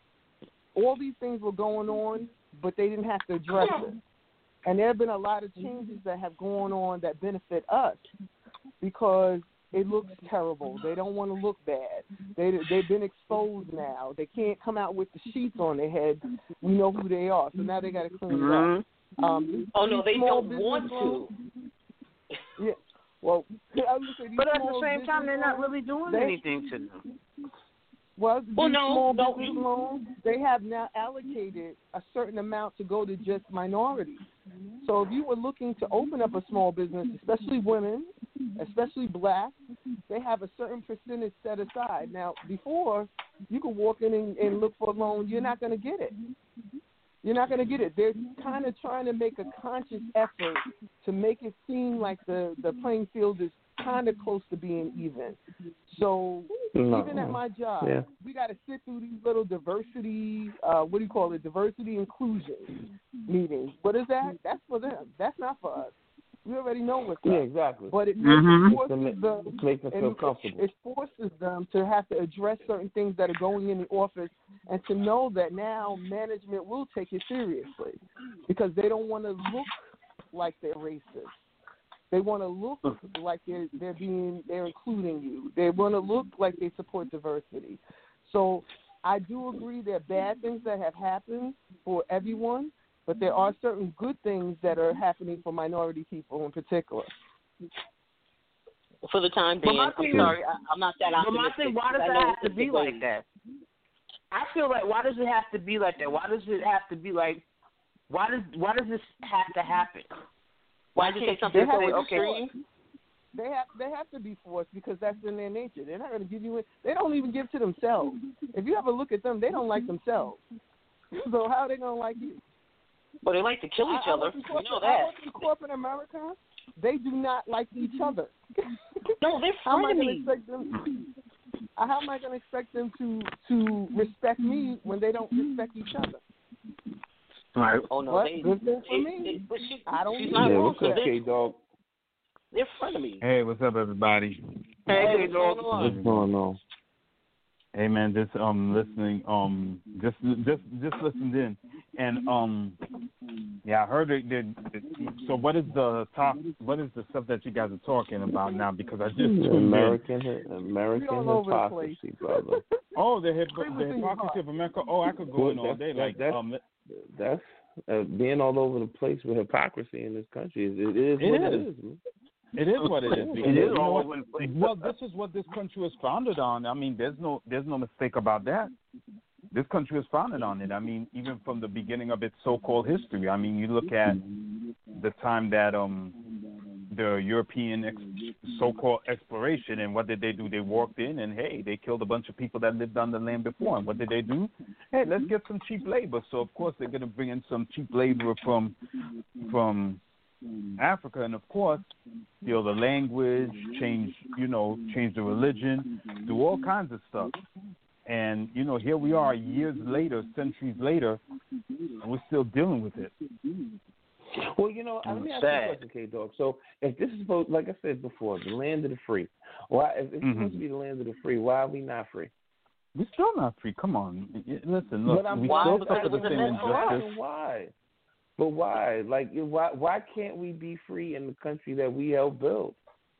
S5: all these things were going on, but they didn't have to address it. And there have been a lot of changes that have gone on that benefit us because it looks terrible. They don't want to look bad. They, they've been exposed now. They can't come out with the sheets on their head. We know who they are, so now they got to clean
S3: Mm-hmm.
S5: it up. Um,
S4: Oh, no, they
S5: small
S4: don't
S5: business
S4: want
S5: loans-
S4: to.
S5: Yeah. Well, I was gonna say these
S3: But at the
S5: small
S3: same time,
S5: business
S3: they're not
S5: loans,
S3: really doing
S5: they-
S3: anything to them.
S5: Well,
S4: Well,
S5: these
S4: no,
S5: small
S4: no,
S5: business
S4: you-
S5: loans, they have now allocated a certain amount to go to just minorities. So if you were looking to open up a small business, especially women, especially black, they have a certain percentage set aside. Now, before, you could walk in and, and look for a loan, you're not going to get it. You're not going to get it. They're kind of trying to make a conscious effort to make it seem like the, the playing field is kind of close to being even. So
S2: No.
S5: even at my job,
S2: Yeah.
S5: we got to sit through these little diversity, uh, what do you call it, diversity inclusion meetings. What is that? That's for them. That's not for us. We already know what's
S2: Yeah,
S5: up.
S2: exactly.
S5: But it,
S3: Mhm.
S5: it forces
S2: To make,
S5: them,
S2: to make them feel
S5: and
S2: comfortable.
S5: it forces them to have to address certain things that are going in the office and to know that now management will take it seriously because they don't want to look like they're racist. They want to look like they're they're being they're including you. They want to look like they support diversity. So I do agree there are bad things that have happened for everyone, but there are certain good things that are happening for minority people in particular.
S4: for the time
S3: But
S4: being.
S3: my
S4: I'm
S3: thing is-
S4: sorry, I, I'm not that
S3: But my
S4: optimistic.
S3: thing, why does
S4: I
S3: it
S4: know
S3: have to
S4: it's
S3: be
S4: the
S3: like
S4: way.
S3: that? I feel like why does it have to be like that? Why does it have to be like? Why does why does this have to happen?
S4: Why did you say something
S5: They have
S4: so
S5: to be
S4: extreme?
S5: forced. They have they have to be forced because that's in their nature. They're not going to give you it. They don't even give to themselves. If you ever look at them, they don't like themselves. So how are they going to like you?
S4: Well, they like to kill each
S5: I, I
S4: other.
S5: work in
S4: You
S5: corporate,
S4: know
S5: I
S4: that.
S5: work in corporate America. They do not like each other.
S4: No, they're
S5: How am I going to
S4: frenemies.
S5: expect them? How am I going to expect them to to respect me when they don't respect each other?
S3: Right.
S4: Oh no,
S5: What?
S4: they.
S5: Good thing for
S4: they,
S5: me.
S4: they but she,
S5: I don't
S4: she's
S5: need
S4: not
S2: Yeah,
S4: wrong.
S2: what's up,
S4: They're,
S2: K Dog?
S4: they're frenemies.
S7: Hey, what's up, everybody?
S3: Hey,
S4: Hey,
S3: hey,
S4: what's
S3: dog.
S4: going on?
S2: What's going on?
S7: Hey, man, just um listening, um just just just listened in, and um yeah, I heard it. Did so? What is the top? What is the stuff that you guys are talking about now? Because I just tuned in.
S2: American
S5: We
S2: American
S5: all over the place.
S2: hypocrisy, brother.
S7: Oh, the hip,
S5: Bring
S7: the
S5: us in your
S7: hypocrisy
S5: heart.
S7: of America. Oh, I could go
S2: Well,
S7: in all day.
S2: that's-
S7: Like
S2: that's-
S7: um,
S2: That's uh, being all over the place with hypocrisy in this country. It, it is
S7: It
S2: what
S7: is.
S2: it is. Man.
S7: it is what it is.
S3: It
S7: because
S3: is
S7: you know
S3: all
S7: what?
S3: over the place.
S7: Well, this is what this country was founded on. I mean, there's no there's no mistake about that. This country was founded on it. I mean, even from the beginning of its so-called history. I mean, you look at the time that um the European ex- so-called exploration, and what did they do? They walked in and hey, they killed a bunch of people that lived on the land before. And what did they do? Hey, let's get some cheap labor. So of course they're going to bring in some cheap labor from from Africa, and of course, steal the language, change, you know, change the religion, do all kinds of stuff. And, you know, here we are years later, centuries later, and we're still dealing with it.
S2: Well, you know, let me ask you a
S3: Sad.
S2: question, K Dog. So, if this is supposed, like I said before, the land of the free, why? If it's
S7: Mhm.
S2: supposed to be the land of the free, why are we not free?
S7: We're still not free. Come on. Y- Listen, look,
S2: But I'm
S7: we
S2: why,
S7: still
S4: because
S7: suffer
S4: it
S7: the
S4: was
S7: same
S4: a mental
S7: injustice.
S2: asking why? But why? Like, why? Why can't we be free in the country that we helped build?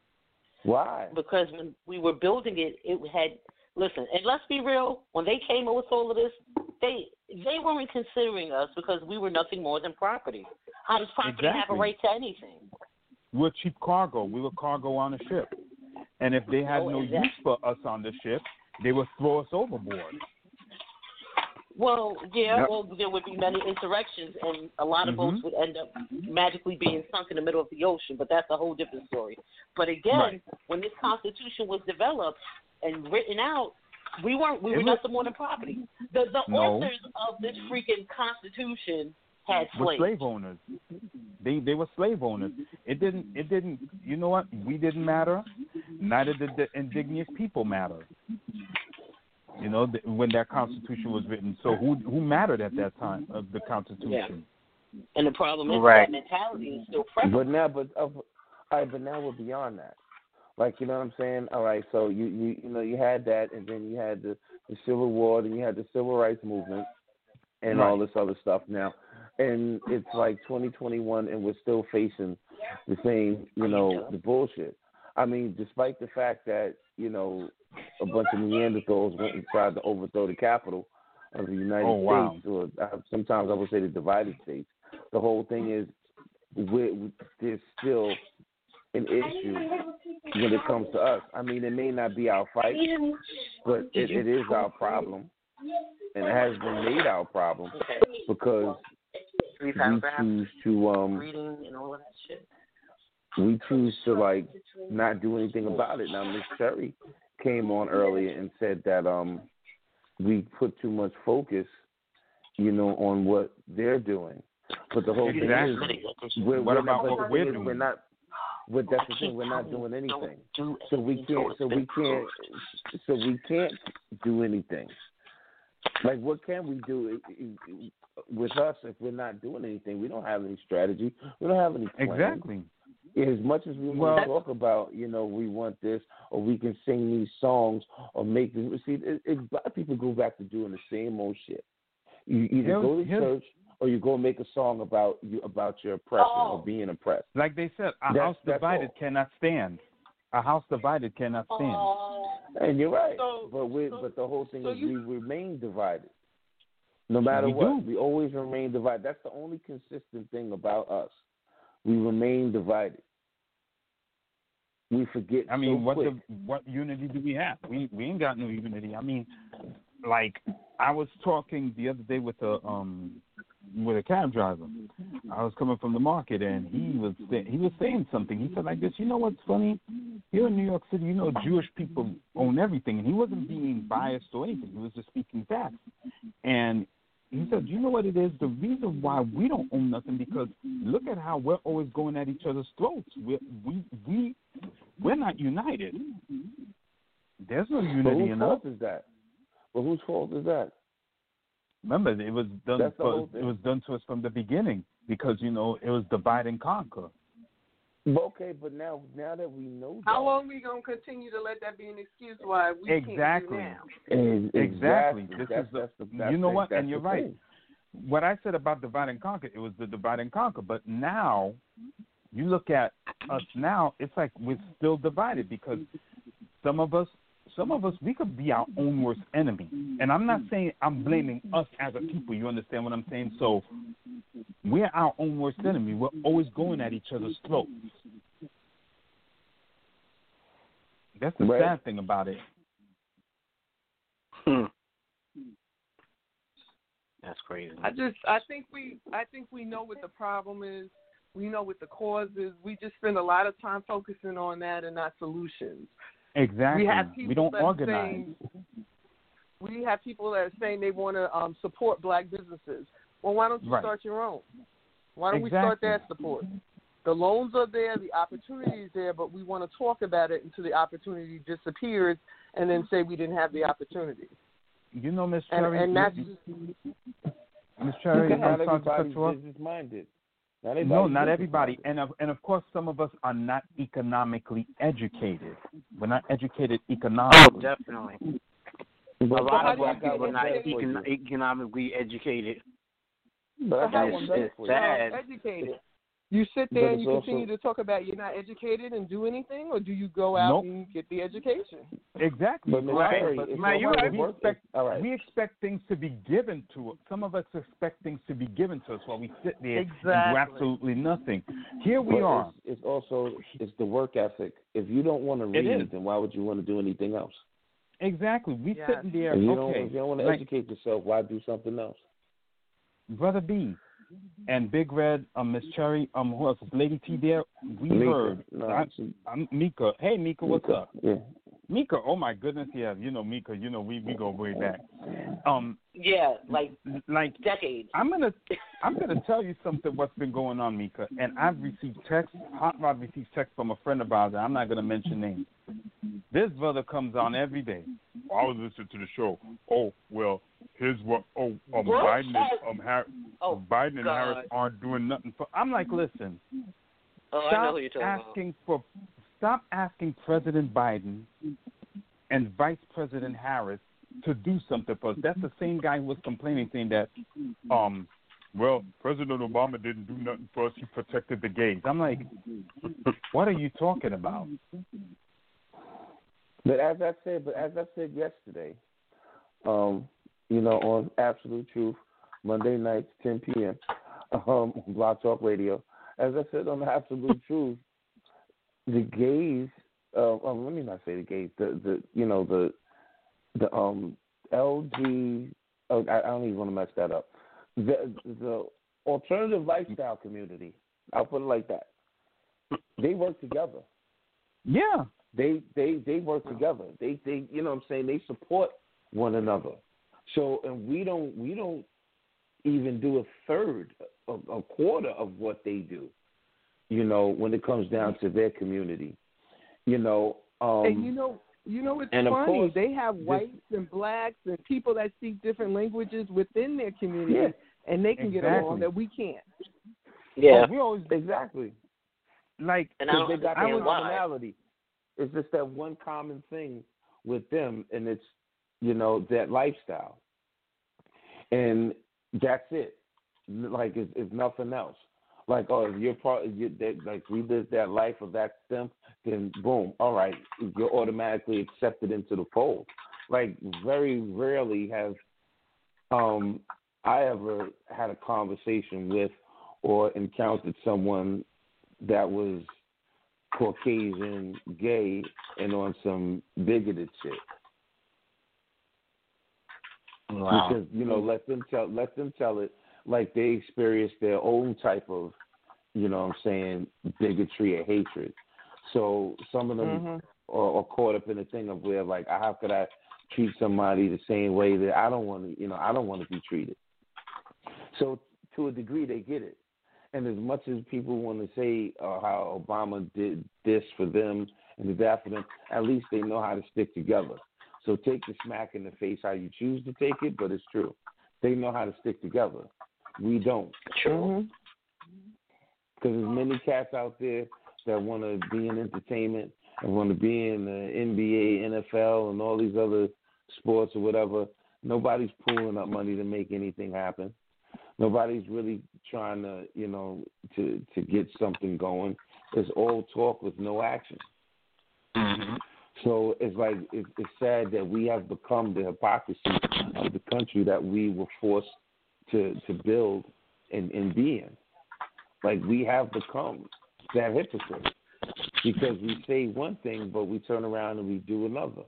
S2: Why?
S4: Because when we were building it, it had listen. And let's be real. When they came up with all of this, they they weren't considering us because we were nothing more than property. How does property have
S7: Exactly.
S4: a right to anything?
S7: We're cheap cargo. We were cargo on a ship. And if they had
S4: Oh,
S7: no
S4: exactly.
S7: use for us on the ship, they would throw us overboard.
S4: Well, yeah,
S7: Yep.
S4: well, there would be many insurrections, and a lot of
S7: Mhm.
S4: boats would end up magically being sunk in the middle of the ocean, but that's a whole different story. But again,
S7: Right.
S4: when this Constitution was developed and written out, we weren't we
S7: It
S4: were
S7: was-
S4: nothing more than property. The the
S7: No.
S4: authors of this freaking Constitution had
S7: Were
S4: slaves.
S7: slave owners. They they were slave owners. It didn't it didn't you know what? We didn't matter. Neither did the indigenous people matter. You know, th- when that Constitution was written. So who who mattered at that time of the Constitution?
S4: And the problem is
S3: Right.
S4: that mentality is still prevalent.
S2: But now, but uh, all right, but now we're beyond that. Like, you know what I'm saying? All right, so you you you know you had that, and then you had the, the Civil War, then you had the Civil Rights Movement, and all
S7: Right.
S2: this other stuff now, and it's like twenty twenty-one, and we're still facing the same, you know, the bullshit. I mean, despite the fact that you know a bunch of Neanderthals went and tried to overthrow the capital of the United
S7: Oh, wow.
S2: States, or uh, sometimes I would say the divided states. The whole thing is, we're, there's still an issue when it comes to us. I mean, it may not be our fight, but it, it is our problem, and it has been made our problem because
S4: Three
S2: we
S4: paragraphs,
S2: choose to um
S4: reading, and all of that shit.
S2: we choose to like not do anything about it. Now, Miss Cherry came on earlier and said that um we put too much focus, you know, on what they're doing. But the whole
S7: Exactly.
S2: thing is, we're,
S7: What
S2: we're
S7: about
S2: not, but
S7: what
S2: the
S7: we're
S2: thing is
S7: doing?
S2: We're not. But that's the thing. We're not doing anything. So we can't. So we can't. So we can't do anything. Like, what can we do with us if we're not doing anything? We don't have any strategy. We don't have any plan.
S7: Exactly.
S2: As much as we
S7: Well-
S2: want to talk about, you know, we want this, or we can sing these songs, or make this. See, it, it, a lot of people go back to doing the same old shit. You either
S7: Here's-
S2: go to
S7: here's-
S2: church, or you go make a song about you about your oppression
S4: Oh.
S2: or being oppressed.
S7: Like they said, a
S2: That's-
S7: house
S2: that's
S7: divided
S2: all.
S7: cannot stand. A house divided cannot stand.
S2: And you're right.
S5: So-
S2: but we,
S5: so-
S2: but the whole thing
S5: so
S2: is
S5: you-
S2: we remain divided. No matter
S7: We
S2: what,
S7: do.
S2: we always remain divided. That's the only consistent thing about us. We remain divided. we forget.
S7: I mean,
S2: so
S7: what
S2: quick.
S7: the, what unity do we have? We we ain't got no unity. I mean, like I was talking the other day with a um with a cab driver. I was coming from the market, and he was say, he was saying something. He said like this. You know what's funny? Here in New York City, you know, Jewish people own everything, and he wasn't being biased or anything. He was just speaking facts. And he said, you know what it is? The reason why we don't own nothing, because look at how we're always going at each other's throats. We're, we we we're not united. There's no
S2: But
S7: unity
S2: whose
S7: in us.
S2: fault is that? But whose fault is that?
S7: Remember, it was done.
S2: That's the
S7: For,
S2: whole thing.
S7: it was done to us from the beginning because you know it was divide and conquer.
S2: But okay, but now now that we know that,
S5: How long we gonna continue to let that be an excuse why we
S7: Exactly.
S5: can't do now?
S2: Ex-
S7: Exactly. This
S2: That's,
S7: is the,
S2: that's the, that's
S7: you know
S2: the,
S7: what,
S2: that's
S7: and you're
S2: the
S7: right.
S2: thing.
S7: What I said about divide and conquer, it was the divide and conquer. But now, you look at us now, it's like we're still divided because some of us, some of us, we could be our own worst enemy. And I'm not saying I'm blaming us as a people. You understand what I'm saying? So we're our own worst enemy. We're always going at each other's throats. That's the
S2: Right.
S7: sad thing about it.
S3: Hmm. That's crazy.
S5: I just I think we I think we know what the problem is. We know what the cause is. We just spend a lot of time focusing on that and not solutions.
S7: Exactly.
S5: We have people
S7: We don't
S5: that are
S7: organize.
S5: saying, we have people that are saying they want to um, support black businesses. Well, why don't you
S7: Right.
S5: start your own? Why don't
S7: Exactly.
S5: we start that support? The loans are there, the opportunity is there, but we want to talk about it until the opportunity disappears and then say we didn't have the opportunity.
S7: You know, Miss
S5: And,
S7: Cherry.
S5: and that's
S7: Miss Cherry, I'm
S2: Not
S7: sorry to cut
S2: everybody's
S7: you off.
S2: business minded.
S7: No, not everybody, and of, and of course, some of us are not economically educated. We're not educated
S3: Oh,
S7: economically.
S3: definitely.
S2: But
S3: A
S5: So
S3: lot
S5: how
S3: of
S5: do you
S3: black
S5: get
S3: people are not
S5: educated?
S3: econ- economically educated.
S2: But I
S5: how
S2: got
S3: It's,
S2: one
S5: you
S2: better
S3: it's
S2: for you.
S3: sad.
S5: educated? You sit
S2: But
S5: there and
S2: it's
S5: you continue
S2: also-
S5: to talk about you're not educated and do anything, or do you go out
S7: Nope.
S5: and get the education?
S7: Exactly.
S2: But Miss
S7: Right.
S2: Cherry,
S7: But
S2: it's
S3: man,
S2: also
S3: you're right.
S2: the
S7: we
S2: work-
S7: expect
S2: all right.
S7: we expect things to be given to us. Some of us expect things to be given to us while we sit there and do
S5: Exactly.
S7: absolutely nothing. Here we
S2: But
S7: are.
S2: It's, it's also it's the work ethic. If you don't want to
S7: It
S2: read,
S7: is.
S2: then why would you want to do anything else?
S7: Exactly. We
S5: Yes.
S7: sitting there.
S2: If you don't,
S7: Okay.
S2: if you don't want to
S7: like,
S2: educate yourself, why do something else?
S7: Brother B and Big Red, um, Miss Cherry, um, who else? Lady T there. We
S2: Mika.
S7: heard.
S2: No,
S7: I,
S2: she-
S7: I'm Mika. Hey, Mika, what's
S2: Mika.
S7: up?
S2: Yeah.
S7: Mika, oh my goodness, yeah, you know Mika, you know we, we go way back. Um,
S4: Yeah, like
S7: like
S4: decades.
S7: I'm gonna I'm gonna tell you something what's been going on, Mika, and I've received texts. Hot Rod received texts from a friend of ours. And I'm not gonna mention names. This brother comes on every day. Oh, I was listening to the show. Oh well, here's what. Oh, um,
S4: What?
S7: Biden and um, Har-
S4: Oh,
S7: Biden and
S4: God.
S7: Harris aren't doing nothing for. I'm like, listen.
S4: Oh, I know
S7: Stop
S4: who you're talking
S7: asking for. Stop asking President Biden and Vice President Harris to do something for us. That's the same guy who was complaining, saying that, um, well, President Obama didn't do nothing for us. He protected the gays. I'm like, what are you talking about?
S2: But as I said, but as I said yesterday, um, you know, on Absolute Truth, Monday nights, ten p.m., um, Blog Talk Radio. As I said on Absolute Truth, the gays. Uh, um, let me not say the gays. The the you know the the um L G. Oh, I, I don't even want to mess that up. The the alternative lifestyle community. I'll put it like that. They work together.
S7: Yeah.
S2: They they they work together. They they you know what I'm saying, they support one another. So and we don't we don't even do a third, a, a quarter of what they do. You know, when it comes down to their community. You know, um,
S5: and you know, you know, it's
S2: and of
S5: funny.
S2: course,
S5: They have
S2: this-
S5: whites and blacks and people that speak different languages within their community,
S2: Yeah.
S5: and they can get
S7: Exactly.
S5: along that we can't.
S4: Yeah.
S7: Oh, we always
S2: exactly.
S7: like.
S4: And I
S2: Because
S4: don't
S2: they got that
S4: understand why.
S2: commonality. It's just that one common thing with them, and it's, you know, that lifestyle. And that's it. Like, it's, it's nothing else. Like, oh, if you're part, you, that, like, we live that life of that them, then boom, all right, you're automatically accepted into the fold. Like, very rarely have um, I ever had a conversation with or encountered someone that was Caucasian, gay, and on some bigoted shit.
S3: Wow.
S2: Because you know, let them tell let them tell it like they experienced their own type of, you know, what I'm saying, bigotry or hatred. So some of them
S5: Mm-hmm.
S2: are, are caught up in the thing of where like, how could I treat somebody the same way that I don't want to, you know, I don't want to be treated. So to a degree, they get it. And as much as people want to say uh, how Obama did this for them and did that for them, at least they know how to stick together. So take the smack in the face how you choose to take it, but it's true. They know how to stick together. We don't.
S5: Mm-hmm.
S2: Because there's many cats out there that want to be in entertainment and want to be in the N B A, N F L, and all these other sports or whatever. Nobody's pulling up money to make anything happen. Nobody's really trying to, you know, to to get something going. It's all talk with no action.
S3: Mm-hmm.
S2: So it's like it, it's sad that we have become the hypocrisy of the country that we were forced to to build and, and be in. Like we have become that hypocrite because we say one thing, but we turn around and we do another.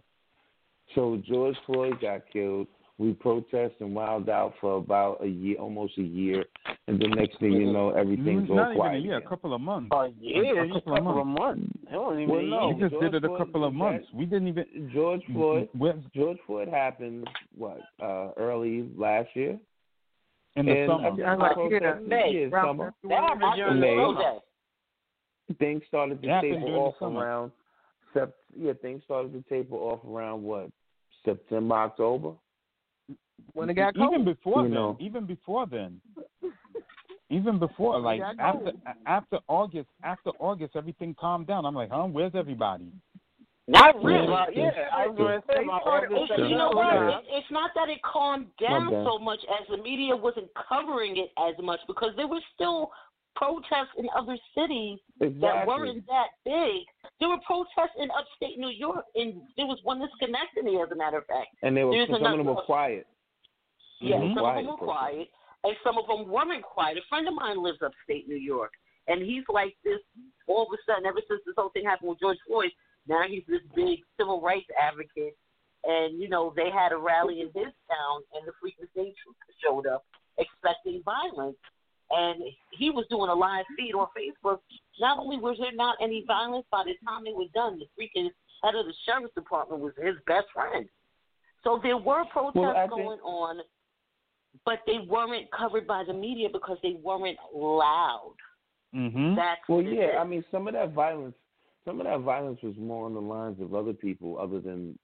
S2: So George Floyd got killed. We protest and wild out for about a year, almost a year, and the next thing you know, everything's all
S7: Not
S2: quiet.
S7: even a year,
S2: again.
S7: a couple of months.
S3: Oh, yeah,
S7: a couple, of, months.
S3: of months. It wasn't even
S2: Well,
S3: a
S2: no.
S3: year.
S7: We just
S2: George
S7: did it a
S2: Floyd
S7: couple of
S2: was
S7: months.
S2: that-
S7: We didn't even.
S2: George Floyd.
S7: When-
S2: George Floyd happened what uh, early last year.
S7: in the
S2: And
S7: summer.
S2: I think
S5: Yeah, like,
S2: protesting-
S5: yeah,
S3: May.
S2: yeah,
S5: Around
S2: summer.
S3: That happened during
S2: May.
S3: the snow day.
S2: Things started to
S7: It happened
S2: taper
S7: during the
S2: off
S7: summer.
S2: around sept. Yeah, things started to taper off around what September, October.
S5: When it got cold.
S7: Even before
S2: You
S7: then,
S2: know.
S7: even before then, even before, like
S5: got
S7: after
S5: cold.
S7: after August, after August, everything calmed down. I'm like, huh, where's everybody?
S3: Not
S2: Yeah,
S3: really. Uh, yeah,
S2: yeah.
S3: I was going to say
S5: They
S3: about
S5: started
S3: August.
S5: opening
S4: You know
S5: up
S4: what?
S2: Yeah.
S4: It, it's not that it calmed
S2: My
S4: down
S2: bad.
S4: so much as the media wasn't covering it as much because there were still protests in other cities that
S2: Exactly.
S4: weren't that big. There were protests in upstate New York, and there was one in Schenectady, as a matter of fact.
S2: And they were
S4: There's
S2: some of them
S4: another-
S2: were quiet.
S4: Yeah,
S2: Mhm.
S4: some
S2: Quiet
S4: of them were
S2: protests.
S4: quiet, and some of them weren't quiet. A friend of mine lives upstate New York, and he's like this. All of a sudden, ever since this whole thing happened with George Floyd, now he's this big civil rights advocate. And you know, they had a rally in his town, and the Freaking State Troopers showed up expecting violence. And he was doing a live feed on Facebook. Not only was there not any violence, by the time they were done, the freaking head of the sheriff's department was his best friend. So there were protests
S2: Well, I think-
S4: going on, but they weren't covered by the media because they weren't loud.
S7: Mm-hmm.
S4: That's
S2: Well,
S4: what it
S2: yeah.
S4: is.
S2: I mean, some of that violence, some of that violence was more on the lines of other people other than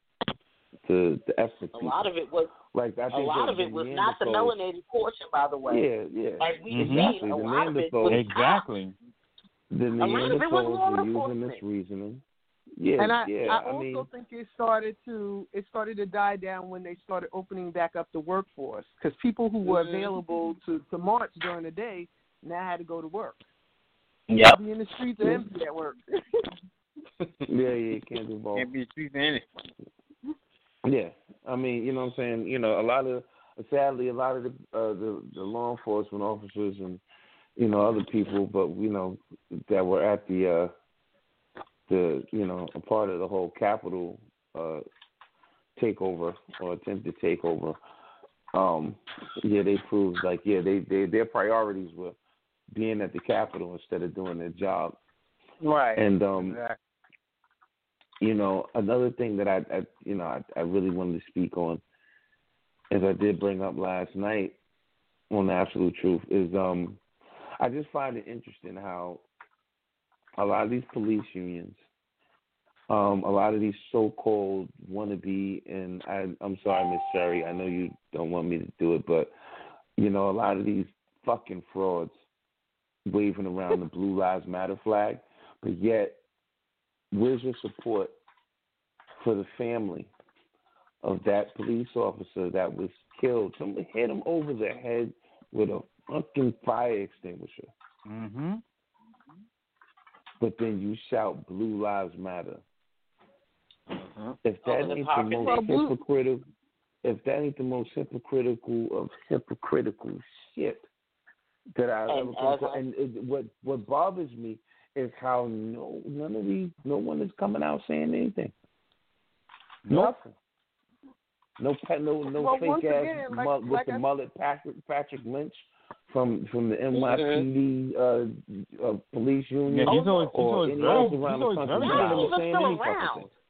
S2: the the ethnic
S4: A
S2: people.
S4: lot of it was.
S2: Like I
S4: A
S2: think
S4: lot
S2: the-
S4: of it
S2: the
S4: was not the
S2: Neanderthals-
S4: melanated portion, by the way.
S2: Yeah, yeah.
S4: As we've
S7: Mhm.
S4: seen,
S2: Exactly.
S4: a
S2: The
S4: lot of it
S2: Neanderthals-
S4: was
S7: Exactly.
S2: The
S4: lot of it was law
S2: Neanderthals were using
S4: enforcement.
S2: this reasoning. Yeah,
S5: And I,
S2: yeah.
S5: I
S2: I
S5: also
S2: mean,
S5: think it started to it started to die down when they started opening back up the workforce because people who were
S4: Mhm.
S5: available to, to march during the day now had to go to work.
S3: Yep.
S5: Be in the streets and empty at work.
S2: yeah, yeah. You can't do both.
S3: Can't be truth in it.
S2: Yeah, I mean, you know what I'm saying. You know, a lot of sadly, a lot of the uh, the, the law enforcement officers and you know other people, but you know that were at the uh, the you know a part of the whole Capitol uh, takeover or attempted takeover. Um, yeah, they proved like yeah, they, they their priorities were being at the Capitol instead of doing their job.
S3: Right.
S2: And um,
S3: Exactly.
S2: you know, another thing that I, I you know, I, I really wanted to speak on, as I did bring up last night on the Absolute Truth, is um, I just find it interesting how a lot of these police unions, um, a lot of these so-called wannabe, and I, I'm sorry, Miss Sherry, I know you don't want me to do it, but you know, a lot of these fucking frauds waving around the Blue Lives Matter flag, but yet, where's your support for the family of that police officer that was killed? Somebody hit him over the head with a fucking fire extinguisher.
S7: Mm-hmm.
S2: But then you shout Blue Lives Matter.
S3: Mm-hmm.
S2: If that
S4: Oh, the
S2: ain't the
S4: hypocrisy.
S2: most hypocritical, if that ain't the most hypocritical of hypocritical shit that I've
S4: And
S2: ever come
S4: as
S2: across,
S4: I-
S2: and it, what what bothers me is how no none of these no one is coming out saying anything.
S7: Nope.
S2: Nothing. No pa- no no
S5: Well, once
S2: fake ass
S5: again, like-
S2: mul- with
S5: like
S2: the
S5: I-
S2: mullet Patrick Patrick Lynch from from the N Y P D uh, uh, police union.
S7: Yeah, he's always, he's
S2: or
S7: always
S2: any
S7: very,
S2: others
S7: he's
S2: around the
S7: always
S2: country.
S7: very
S2: None of them
S7: loud.
S2: are saying
S4: still
S2: any fucking
S4: around.
S2: thing.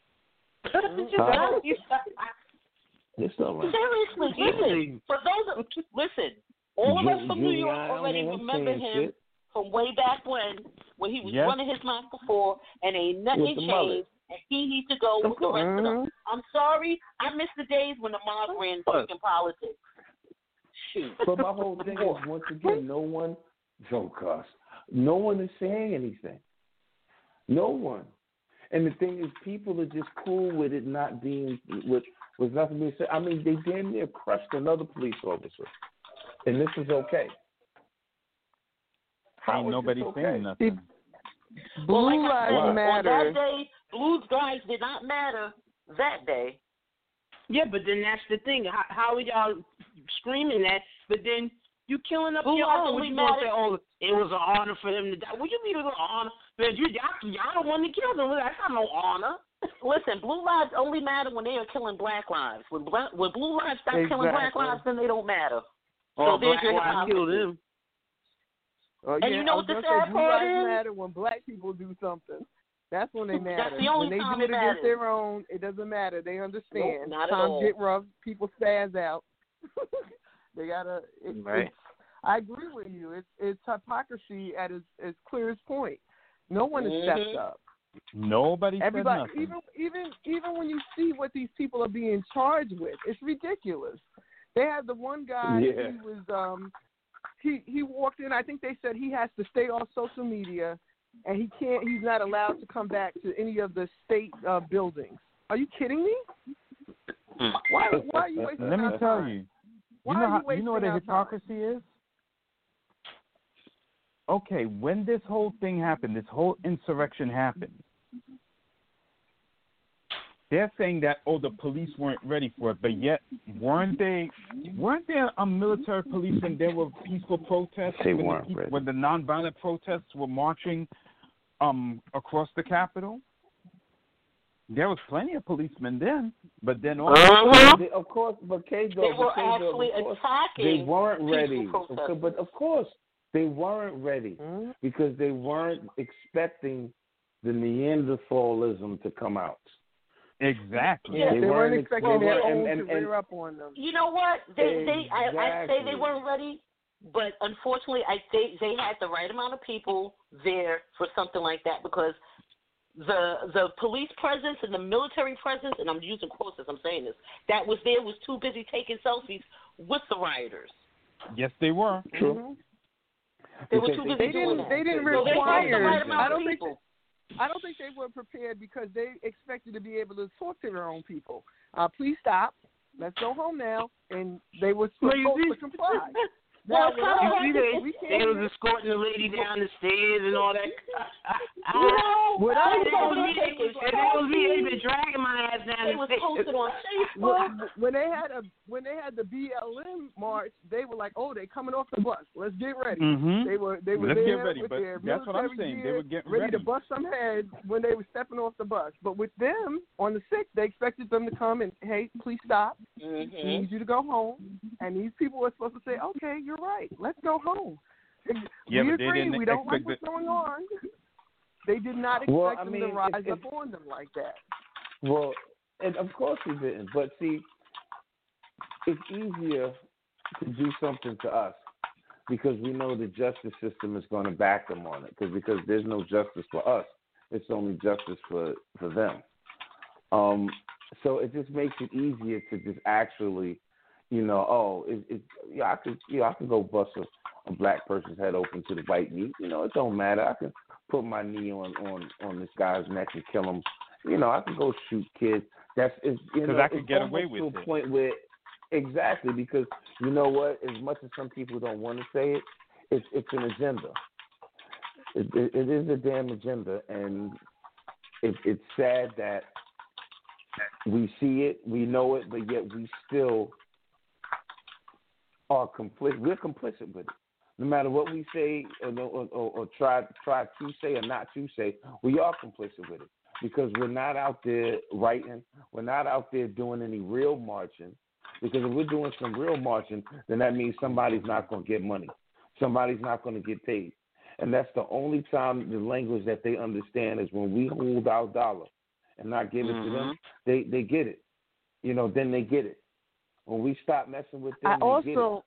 S4: You
S2: Huh?
S4: know?
S2: They're still around.
S4: Seriously, listen. For those, of, listen. All of us
S2: Ju-
S4: from New York
S2: Giuliani,
S4: already
S2: him
S4: remember
S2: saying
S4: him
S2: shit.
S4: from way back when, when he was
S7: Yes.
S4: running his mouth before, and ain't nothing
S2: With the mullet.
S4: changed. And he needs to go
S2: Of
S4: with the rest of them.
S5: Mhm.
S4: I'm sorry, I miss the days when the mob ran fucking politics. Shoot.
S2: But my whole thing is, once again, no one, don't cuss. No one is saying anything. No one. And the thing is, people are just cool with it not being, with, with nothing being said. I mean, they damn near crushed another police officer. And this is okay. How
S7: Ain't
S2: is
S7: nobody
S2: this okay?
S7: saying nothing.
S4: Well,
S5: Blue
S4: like I said,
S5: lives
S4: on
S5: matter.
S4: that day, blue lives did not matter that day.
S3: Yeah, but then that's the thing. How, how are y'all screaming that? But then you killing up
S4: Blue
S3: your
S4: lives
S3: own.
S4: only
S3: What you gonna
S4: matter-
S3: say? Oh, it was an honor for him to die. What you mean it was an honor? Man, you y'all, y'all the one that killed him. That's not no honor.
S4: Listen, blue lives only matter when they are killing black lives. When black, when blue lives stop killing black
S5: Exactly.
S4: lives, then they don't matter.
S3: Oh,
S4: So there's
S3: black
S4: your
S3: lives
S4: hypocrisy.
S3: killed him.
S5: Oh,
S4: And
S5: yeah,
S4: you know
S5: I
S4: what
S5: was
S4: the
S5: gonna say,
S4: sad
S5: blue
S4: part
S5: lives
S4: is?
S5: matter when black people do something. That's when they matter.
S4: the only
S5: when they
S4: time
S5: do
S4: it
S5: it against
S4: matters.
S5: their own, it doesn't matter. They understand.
S4: Nope, not at
S5: Times
S4: all.
S5: get rough. People spaz out. they gotta. It,
S3: Right.
S5: it's, I agree with you. It's it's hypocrisy at its, its clearest point. No one has stepped
S4: Mhm.
S5: up.
S7: Nobody said
S5: Everybody,
S7: nothing.
S5: even even even when you see what these people are being charged with, it's ridiculous. They had the one guy.
S2: Yeah.
S5: He was um, he he walked in. I think they said he has to stay off social media, and he can't. He's not allowed to come back to any of the state uh, buildings. Are you kidding me? Why why are you wasting
S7: Let me
S5: our
S7: tell
S5: time?
S7: you.
S5: Why
S7: you know
S5: are
S7: how,
S5: you wasting
S7: you know what the
S5: our time?
S7: hypocrisy is? Okay, when this whole thing happened, this whole insurrection happened, they're saying that, oh, the police weren't ready for it, but yet weren't they? Weren't there a military police when there were peaceful protests?
S2: They
S7: when
S2: weren't
S7: the,
S2: ready.
S7: when the nonviolent protests were marching um, across the Capitol? There was plenty of policemen then, but then all
S4: Uh-huh.
S2: They, of course, but K-Dog,
S4: They were
S2: but K-Dog,
S4: actually
S2: of course,
S4: attacking
S2: they weren't ready.
S4: peaceful
S2: Okay,
S4: protesters.
S2: but of course, they weren't ready
S5: Mhm.
S2: because they weren't expecting the Neanderthalism to come out.
S7: exactly.
S5: Yeah,
S2: They
S5: they, weren't
S2: weren't
S5: expecting
S2: ex-
S5: their
S2: and-
S5: own
S2: and-
S5: to
S2: and-
S5: rear up on them.
S4: You know what? They they I, I say they
S2: Exactly.
S4: weren't ready, but unfortunately, I they they had the right amount of people there for something like that because the the police presence and the military presence, and I'm using quotes as I'm saying this, that was there was too busy taking selfies with the rioters.
S7: Yes, they were.
S2: True.
S5: Mhm.
S4: They were
S2: Because
S4: too
S2: they-
S4: busy
S5: They
S4: doing
S5: didn't.
S4: that.
S5: They didn't
S4: So they had the right
S5: require.
S4: amount
S5: I
S4: of
S5: don't think.
S4: people.
S5: I don't think they were prepared because they expected to be able to talk to their own people. Uh, please stop. Let's go home now. And they were
S3: Well,
S5: supposed
S3: you
S5: to
S3: see-
S5: comply.
S4: Well,
S5: Now,
S4: it's kinda
S3: You
S4: like-
S3: see, they,
S5: we
S3: they
S5: can't-
S3: was escorting the lady down the stairs and all that.
S4: You know,
S5: What
S4: I
S5: I
S3: If
S4: was
S3: it was
S4: over
S3: me,
S4: there
S3: if
S4: taking
S3: it was me, they'd
S4: selfies.
S3: been dragging my ass down
S4: It
S3: the
S4: was
S3: stairs.
S4: posted on
S5: Well,
S4: Facebook.
S5: when they had a when they had the B L M march, they were like, "Oh, they coming off the bus. Let's get ready."
S7: Mm-hmm.
S5: They were they were
S7: Let's get
S5: there
S7: ready,
S5: with
S7: but
S5: their
S7: that's what I'm
S5: military
S7: saying. They
S5: gear,
S7: were getting
S5: ready, to
S7: ready.
S5: bust some heads when they were stepping off the bus. But with them on the sixth, they expected them to come and, hey, please stop. We
S4: Mm-hmm.
S5: need you to go home. And these people were supposed to say, "Okay, you're right. Let's go home."
S7: Yeah,
S5: we
S7: but they
S5: agree.
S7: didn't
S5: We don't like
S7: expect
S5: what's going on. They did not expect
S2: Well, I
S5: them
S2: mean,
S5: to rise
S2: if-
S5: up on them like that.
S2: Well, and of course he didn't. But see, it's easier to do something to us because we know the justice system is going to back them on it. Because because there's no justice for us, it's only justice for for them. Um, so it just makes it easier to just actually, you know, oh, it, it yeah, I could, yeah, I can go bust a, a black person's head open to the white meat. You know, it don't matter. I can put my knee on on on this guy's neck and kill him. You know, I can go shoot kids. That's it's, you
S7: 'Cause
S2: know,
S7: I could
S2: it's
S7: get
S2: almost
S7: away with
S2: to a
S7: it.
S2: point where exactly because you know what? As much as some people don't want to say it, it's it's an agenda. It, it, it is a damn agenda, and it, it's sad that we see it, we know it, but yet we still are complicit. We're complicit with it. No matter what we say or, or, or, or try try to say or not to say, we are complicit with it because we're not out there writing. We're not out there doing any real marching. Because if we're doing some real marching, then that means somebody's not going to get money. Somebody's not going to get paid. And that's the only time the language that they understand is when we hold our dollar and not give it
S3: mm-hmm.
S2: to them, they, they get it. You know, then they get it. When we stop messing with them,
S5: I
S2: they
S5: also,
S2: get it.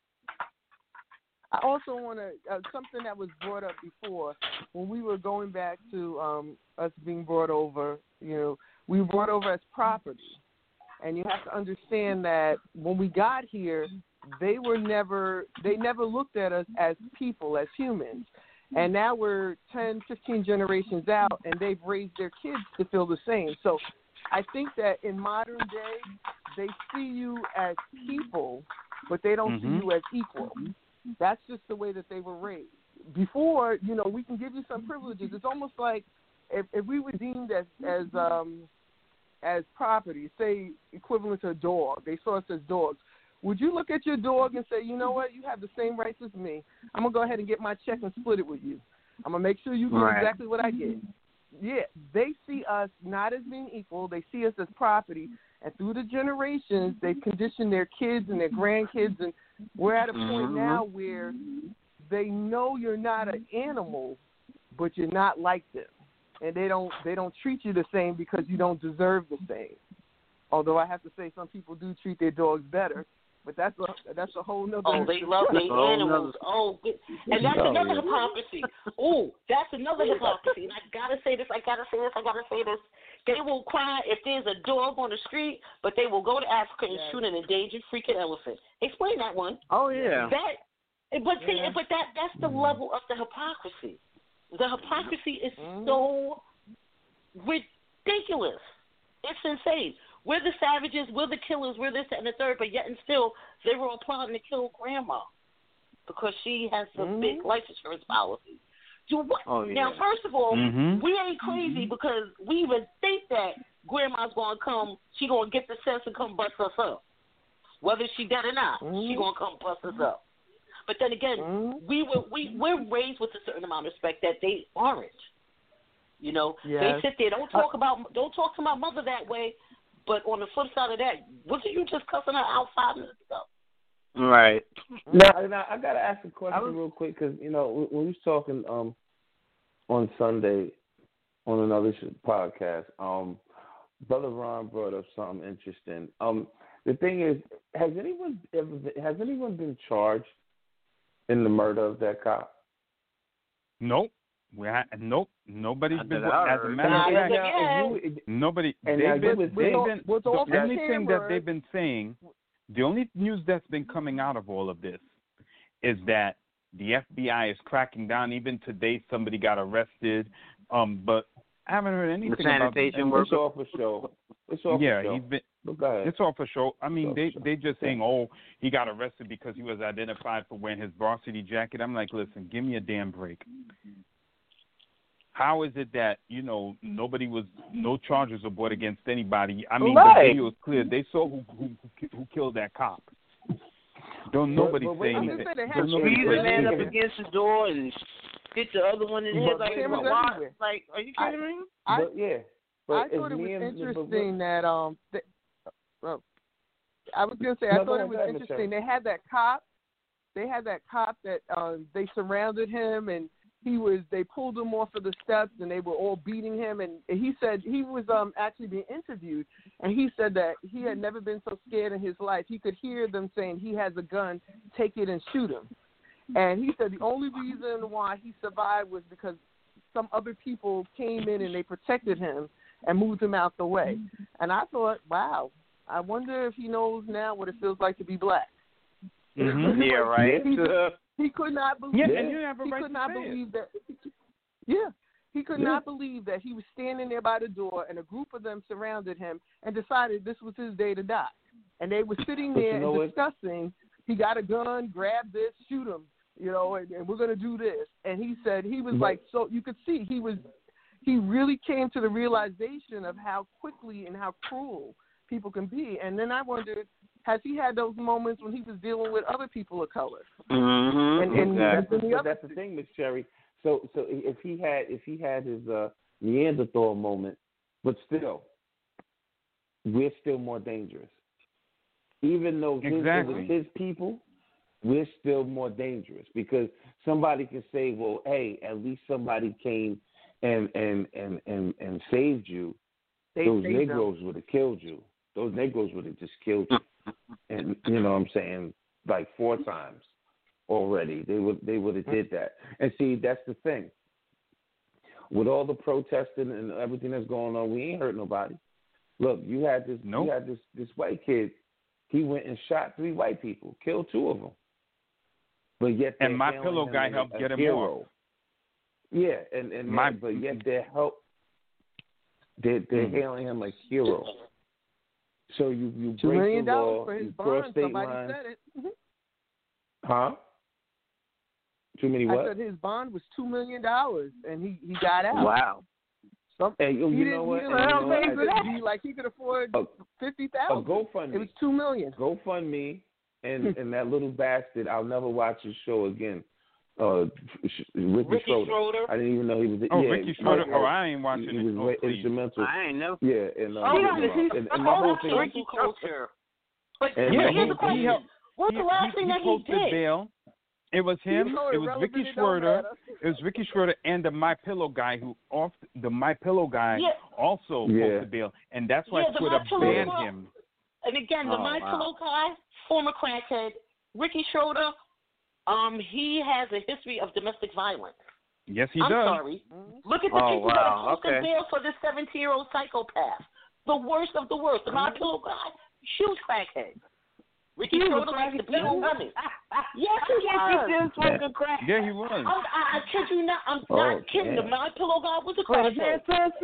S5: I also want to, uh, something that was brought up before, when we were going back to um, us being brought over, you know, we were brought over as property. And you have to understand that when we got here, they were never, they never looked at us as people, as humans. And now we're ten, fifteen generations out, and they've raised their kids to feel the same. So I think that in modern day, they see you as people, but they don't
S7: mm-hmm.
S5: see you as equal. That's just the way that they were raised. Before, you know, we can give you some privileges. It's almost like if, if we were deemed as as um, as property, say equivalent to a dog, they saw us as dogs. Would you look at your dog and say, you know what, you have the same rights as me. I'm going to go ahead and get my check and split it with you. I'm going to make sure you get
S3: right.
S5: exactly what I get. Yeah, they see us not as being equal. They see us as property. And through the generations, they've conditioned their kids and their grandkids. And we're at a point
S3: mm-hmm.
S5: now where they know you're not an animal, but you're not like them. And they don't they don't treat you the same because you don't deserve the same. Although I have to say some people do treat their dogs better. But that's a that's a whole nother.
S4: Oh, they love their
S3: Oh,
S4: animals. Oh, good. And that's
S2: Oh,
S4: another
S2: yeah.
S4: hypocrisy. Oh, that's another hypocrisy. And I gotta say this. I gotta say this. I gotta say this. They will cry if there's a dog on the street, but they will go to Africa and
S5: Yes.
S4: shoot an endangered freaking elephant. Explain that one.
S3: Oh yeah.
S4: That, but see,
S5: Yeah.
S4: but that that's the level of the hypocrisy. The hypocrisy is
S5: Mm-hmm.
S4: so ridiculous. It's insane. We're the savages, we're the killers, we're this and the third, but yet and still they were all plotting to kill Grandma because she has a
S5: Mm-hmm.
S4: big life insurance policy. Do what?
S3: Oh, yeah.
S4: Now, first of all,
S7: Mhm.
S4: we ain't crazy because we even think that Grandma's gonna come. She gonna get the sense and come bust us up, whether she dead or not.
S5: Mm-hmm.
S4: She gonna come bust us up. But then again,
S5: Mm-hmm.
S4: we were we we're raised with a certain amount of respect that they aren't. You know,
S5: Yes.
S4: they sit there. Don't talk about don't talk to my mother that way. But on the flip side of that, wasn't you just cussing her out five minutes ago?
S3: Right.
S2: Now, now I got to ask a question
S5: was-
S2: real quick because, you know, when we was talking um, on Sunday on another sh- podcast, um, Brother Ron brought up something interesting. Um, the thing is, has anyone ever been, has anyone been charged in the murder of that cop?
S7: Nope. We ha- nope. Nobody's
S3: Not
S7: been.
S3: that I
S7: As a
S3: heard.
S7: matter
S2: Now,
S7: of fact,
S2: now, if you-
S7: nobody.
S2: And
S7: They've
S2: now you
S7: been.
S2: would
S7: They've
S2: think-
S7: been.
S5: with
S7: The
S5: all the
S7: only thing that
S5: cameras-
S7: they've been saying, the only news that's been coming out of all of this, is that the F B I is cracking down. Even today, somebody got arrested. Um, but I haven't heard anything about.
S3: sanitation
S2: It's
S3: worker.
S2: all for show. It's all
S7: Yeah,
S2: for show.
S7: he's been.
S2: But go ahead.
S7: It's all for show. I mean,
S2: It's all
S7: they
S2: for show.
S7: they just saying, oh, he got arrested because he was identified for wearing his varsity jacket. I'm like, listen, give me a damn break. How is it that, you know, nobody was, no charges were brought against anybody? I mean,
S3: Right.
S7: the video is clear. They saw who who who killed that cop. Don't nobody
S2: but
S7: say
S2: wait a
S7: anything.
S2: minute.
S5: They had
S7: Don't nobody
S5: cameras
S3: Squeeze
S7: say
S3: the man up
S7: anything.
S3: against the door and hit the other one in the head
S2: But-
S3: like,
S5: Cameras
S3: why?
S5: everywhere.
S3: Like, are you
S5: I-
S3: kidding me?
S5: I,
S2: But yeah, but
S5: I
S2: as
S5: thought it was
S2: me and- but-
S5: interesting that um, th- well, I was gonna say
S2: No,
S5: I
S2: go
S5: thought
S2: ahead,
S5: it was
S2: go ahead,
S5: interesting.
S2: Michelle.
S5: They had that cop, they had that cop that um, they surrounded him and he was. They pulled him off of the steps and they were all beating him. And he said he was um actually being interviewed and he said that he had never been so scared in his life. He could hear them saying he has a gun, take it and shoot him. And he said the only reason why he survived was because some other people came in and they protected him and moved him out the way. And I thought, wow, I wonder if he knows now what it feels like to be black.
S7: Mhm.
S3: Yeah, right.
S5: He, he could not believe.
S7: Yeah,
S2: Yeah.
S7: and you have a
S5: He
S7: right
S5: could
S7: to
S5: not
S7: say it.
S5: believe that. Yeah, he could
S2: Yeah.
S5: not believe that he was standing there by the door and a group of them surrounded him and decided this was his day to die. And they were sitting
S2: But you
S5: there
S2: know
S5: and
S2: what?
S5: discussing. He got a gun, grab this, shoot him, you know, and, and we're gonna do this. And he said he was
S2: But-
S5: like, so you could see he was. He really came to the realization of how quickly and how cruel people can be. And then I wondered, has he had those moments when he was dealing with other people of color?
S3: Mm-hmm.
S5: And, and
S2: exactly.
S5: that's, the
S2: But
S5: other
S2: that's the thing, Miss Cherry. So, so if he had, if he had his uh, Neanderthal moment, but still, we're still more dangerous. Even though his,
S7: exactly.
S2: it was his people, we're still more dangerous because somebody can say, "Well, hey, at least somebody came and and and and, and saved you."
S5: they
S2: Those
S5: saved
S2: Negroes would have killed you. Those Negroes would have just killed you, and you know what I'm saying, like four times already. They would they would have did that. And see, that's the thing. With all the protesting and everything that's going on, we ain't hurt nobody. Look, you had this
S7: Nope.
S2: you had this this white kid. He went and shot three white people, killed two of them. But yet,
S7: And
S2: they're
S7: My
S2: hailing
S7: Pillow
S2: him
S7: guy
S2: as a-
S7: helped
S2: a
S7: get him
S2: hero.
S7: off.
S2: Yeah, and and
S7: My-
S2: they- but yet they're help. They're, they're
S7: Mm-hmm.
S2: hailing him a hero. So you you
S5: Two
S2: break
S5: million
S2: the
S5: dollars
S2: law,
S5: for his
S2: you cross
S5: bond.
S2: state
S5: Somebody
S2: lines.
S5: said it. Mhm.
S2: Huh? Too many
S5: I
S2: what?
S5: said his bond was two million dollars, and he, he got out.
S3: Wow.
S5: Some,
S2: Hey, you,
S5: he
S2: you
S5: didn't,
S2: know what?
S5: He
S2: And
S5: didn't
S2: you
S5: have
S2: know what?
S5: pay
S2: I
S5: for
S2: said,
S5: that. Like he could afford
S2: A,
S5: fifty
S2: a
S5: thousand.
S2: GoFundMe.
S5: It was two million.
S2: GoFundMe, and and that little bastard. I'll never watch his show again. Uh, Ricky,
S4: Ricky
S2: Schroeder.
S4: Schroeder.
S2: I didn't even know he was.
S7: Oh,
S2: yeah,
S7: Ricky Schroeder.
S2: he-
S7: Oh, I ain't watching
S2: he,
S7: it.
S2: He was
S7: Oh,
S2: very
S7: please.
S2: instrumental.
S3: I ain't know.
S2: Yeah, and, um,
S4: Oh,
S2: you
S4: yeah,
S2: know,
S4: he's
S2: and,
S4: the
S2: and my whole thing.
S4: Ricky culture. But
S2: And
S7: Yeah,
S2: my
S7: he,
S4: here's the
S2: whole
S4: question:
S7: he helped.
S4: What's
S7: he,
S4: the last
S7: he,
S4: thing
S7: he
S4: that he
S7: posted
S4: did?
S7: bail. It was him.
S5: so
S7: It was
S5: irrelevant,
S7: Ricky
S5: it don't
S7: Schroeder.
S5: matter.
S7: It was Ricky Schroeder and the My Pillow guy who off the My Pillow guy
S4: Yeah.
S7: also
S2: Yeah.
S7: posted bail, and that's why
S4: Yeah, the
S7: Twitter
S4: My Pillow
S7: banned
S4: guy.
S7: him.
S4: And again, the
S3: Oh,
S4: My
S3: wow.
S4: Pillow guy, former crackhead, Ricky Schroeder, um, he has a history of domestic violence.
S7: Yes, he
S4: I'm
S7: does.
S4: sorry. Look at the
S3: Oh,
S4: people that are
S3: wow,
S4: posting
S3: okay.
S4: bail for this seventeen-year-old psychopath. The worst of the worst. The My Pillow guy, huge crackhead. Ricky Schroeder likes to beat on women. Yes, he was.
S7: Yeah, he was.
S4: I'm, I, I kid you not. I'm
S2: Oh,
S4: not kidding. The
S2: damn.
S4: My Pillow guy was a crackhead.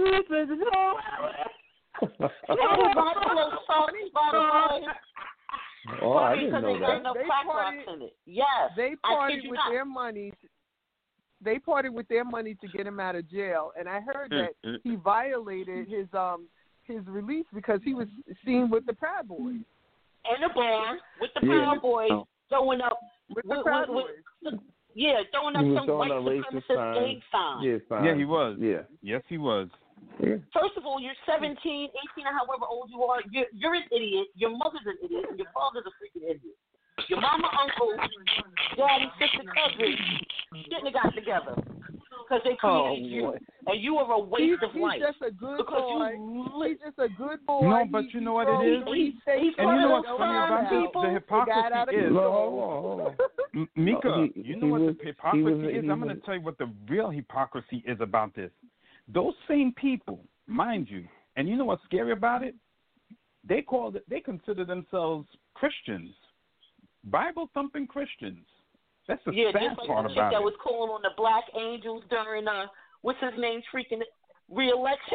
S4: And the My Pillow sucks, by the way.
S2: Oh, I
S4: Funny
S2: didn't
S4: because
S2: know
S4: they got
S2: that.
S4: enough
S5: They
S4: crack
S5: party-
S4: rocks in it. Yes.
S5: They
S4: I kid
S5: parted
S4: you
S5: with
S4: not.
S5: their money. They parted with their money to get him out of jail, and I heard that he violated his um his release because he was seen with the Proud Boys.
S4: In the bar with the
S2: Yeah.
S4: Proud Boys throwing up.
S5: With the
S4: with-
S5: Proud
S4: with-
S5: Boys.
S4: Yeah, throwing up
S2: He was
S4: some
S2: throwing
S4: white
S2: up racist
S4: supremacist
S2: signs.
S4: gang signs.
S2: Yeah, fine.
S7: Yeah, he was.
S2: Yeah.
S7: Yes, he was.
S2: yeah.
S4: First of all, you're seventeen, eighteen, or however old you are. You're, you're an idiot. Your mother's an idiot, and your father's a freaking idiot. Your mama, uncle, daddy, sister, cousin shouldn't have got together because they created you, and you are a
S5: He's,
S4: waste of
S5: he's
S4: life.
S5: just a good
S4: Because
S5: boy.
S4: you li-
S5: He's just a good boy.
S7: No, but
S5: He-
S7: you
S5: he
S7: know what it
S5: grows
S7: is?
S5: and he stays
S4: He's
S7: And you know
S5: focused
S7: what's
S5: on
S7: funny
S5: his
S7: about
S5: job.
S7: this? The
S5: He got
S7: hypocrisy
S5: out of
S7: is-
S2: No,
S5: control.
S2: hold on, hold on.
S7: M- Mika,
S2: No, he-
S7: you
S2: he
S7: know what
S2: was-
S7: the
S2: he
S7: hypocrisy
S2: was-
S7: is?
S2: he
S7: I'm going
S2: was-
S7: to tell you what the real hypocrisy is about this. Those same people, mind you, and you know what's scary about it? They call it, they consider themselves Christians, Bible thumping Christians. That's the
S4: Yeah,
S7: sad
S4: just like
S7: part
S4: the chick
S7: about
S4: that
S7: it.
S4: was calling on the Black Angels during uh, what's his name, freaking re-election.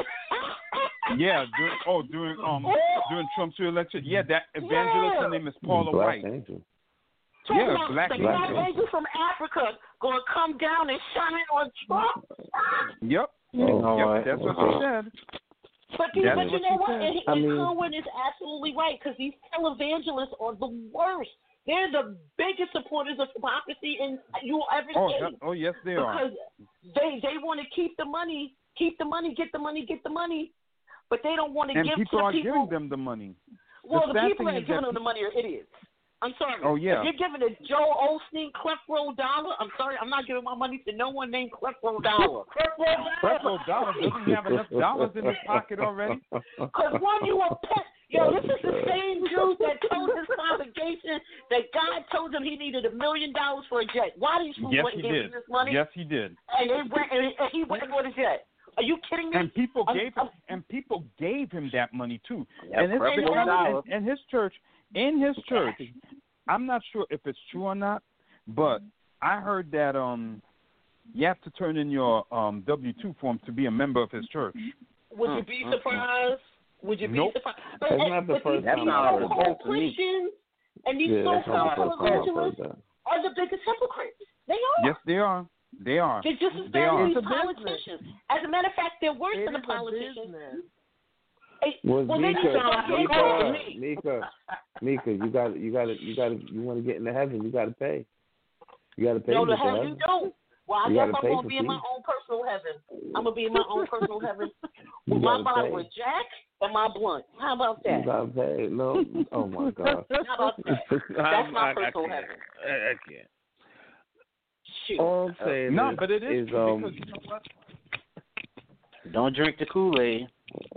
S7: Yeah, during, oh, during um during Trump's election. Yeah, that evangelist,
S4: Yeah.
S7: her name is Paula
S2: Black
S7: White.
S2: Angel.
S4: Talking
S7: Yeah,
S4: about
S7: Black
S4: the
S2: Angel.
S4: Black Angel from Africa gonna come down and shine on Trump.
S7: Yep.
S2: Oh,
S7: Yep,
S2: right.
S7: that's what
S2: Okay.
S7: she said.
S4: But, these,
S7: That's
S4: but you
S7: what
S4: know
S7: she
S4: what?
S7: said.
S4: And,
S2: I
S4: and
S2: mean-
S4: Cohen is absolutely right because these televangelists are the worst. They're the biggest supporters of hypocrisy in you will ever
S7: Oh,
S4: see.
S7: that- oh yes, they are.
S4: Because they they want to keep the money, keep the money, get the money, get the money, but they don't want to
S7: And
S4: give
S7: people
S4: to
S7: are
S4: the people.
S7: giving them the money.
S4: well,
S7: the
S4: the
S7: sad
S4: people
S7: thing
S4: that are
S7: is
S4: giving
S7: that
S4: them the money are idiots. I'm sorry.
S7: Oh, yeah.
S4: If you're giving a Joe Osteen Creflo Dollar, I'm sorry, I'm not giving my money to no one named Creflo Dollar.
S7: Creflo Dollar doesn't he have enough dollars in his pocket already?
S4: Because one, you a pet. Yo, this is the same dude that told his congregation that God told him he needed a million dollars for a jet. Why these fools
S7: Yes,
S4: went
S7: he
S4: and gave
S7: did.
S4: him this money?
S7: Yes, he did.
S4: And, they went, and, and he went and bought a jet. Are you kidding me?
S7: And people
S4: I'm-
S7: gave him, and people gave him that money too.
S3: Yeah,
S7: and it's
S3: Creflo
S7: because
S3: Dollar.
S7: in, in his church, in his church, I'm not sure if it's true or not, but I heard that um, you have to turn in your um W two form to be a member of his church.
S4: Would you be surprised? Would you be
S7: Nope.
S4: surprised?
S2: That's not the
S4: but
S2: first
S4: these
S2: time
S3: I've heard
S4: so-called
S3: that.
S4: Christians and these
S2: Yeah, that's not the
S4: so-called
S2: first time I've heard
S4: evangelists
S2: that.
S4: are the biggest hypocrites. They are.
S7: Yes, they are. They are.
S4: They're just as
S7: They
S4: bad
S7: are.
S4: as these
S5: It's a business.
S4: politicians. As a matter of fact, they're worse
S5: It
S4: than the
S5: is a
S4: politicians.
S5: business.
S2: Was
S4: well,
S2: Mika,
S4: then you sound like a call to
S2: Mika,
S4: me.
S2: Mika, Mika, you got, you got to, you got to, you want to get into heaven, you got to pay. You got to pay.
S4: No,
S2: to
S4: the
S2: get
S4: hell
S2: heaven.
S4: you don't. Well, I
S2: You
S4: guess
S2: gotta
S4: I'm
S2: pay
S4: gonna
S2: for
S4: be in my
S2: fees.
S4: own personal heaven. I'm gonna be in my own personal heaven with
S2: You
S4: my
S2: gotta
S4: bottle
S2: pay.
S4: of Jack and my blunt. How about that?
S2: You got to pay. No, oh my God.
S4: How about that? That's my personal
S2: I
S4: heaven.
S2: I, I can't.
S4: Shoot.
S2: All I'm saying
S7: No,
S2: is,
S7: but it is,
S2: is
S7: true
S2: um,
S7: because you know what?
S3: Don't drink the Kool-Aid.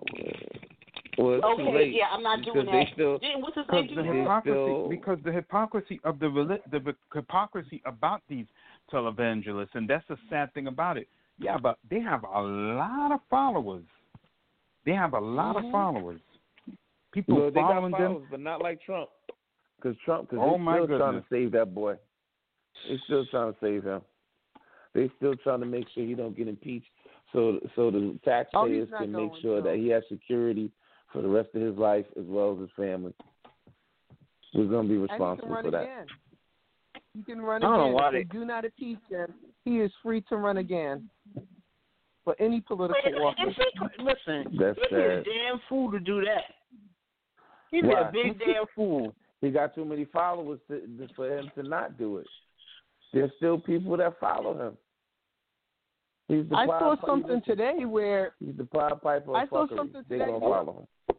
S2: well, it's too
S4: Okay,
S2: late
S4: yeah, I'm not doing
S2: because
S4: that.
S2: they still,
S4: Then what's his
S7: Because
S4: name?
S7: the
S4: do that?
S7: hypocrisy,
S2: still-
S7: because the hypocrisy of the reli- the hypocrisy about these televangelists, and that's the sad thing about it. Yeah, but they have a lot of followers. They have a lot
S4: Mm-hmm.
S7: of followers. People
S2: well, they got
S7: following
S2: followers,
S7: them.
S2: but not like Trump. Because Trump, because
S7: Oh,
S2: they're
S7: my
S2: still trying to
S7: goodness.
S2: save that boy. They're still trying to save him. They still trying to make sure he don't get impeached, so so the taxpayers
S5: not
S2: can make
S5: going
S2: sure
S5: to.
S2: that he has security for the rest of his life as well as his family. We're going to be
S5: And he can
S2: responsible
S5: run
S2: for that.
S5: again. He can run
S3: I don't know
S5: again.
S3: why
S5: If they
S3: they-
S5: do not impeach him, he is free to run again for any political
S3: Wait,
S5: office.
S3: if he, listen,
S2: That's
S3: he'd be a
S2: sad.
S3: damn fool to do that. He'd be
S2: Why?
S3: a big damn fool.
S2: He got too many followers to, for him to not do it. There's still people that follow him. He's the
S5: I
S2: Pied
S5: saw
S2: Piper-
S5: something
S2: listen,
S5: today where
S2: He's the Pied Piper of
S5: I saw
S2: fuckery.
S5: something
S2: They
S5: today-
S2: gonna follow him.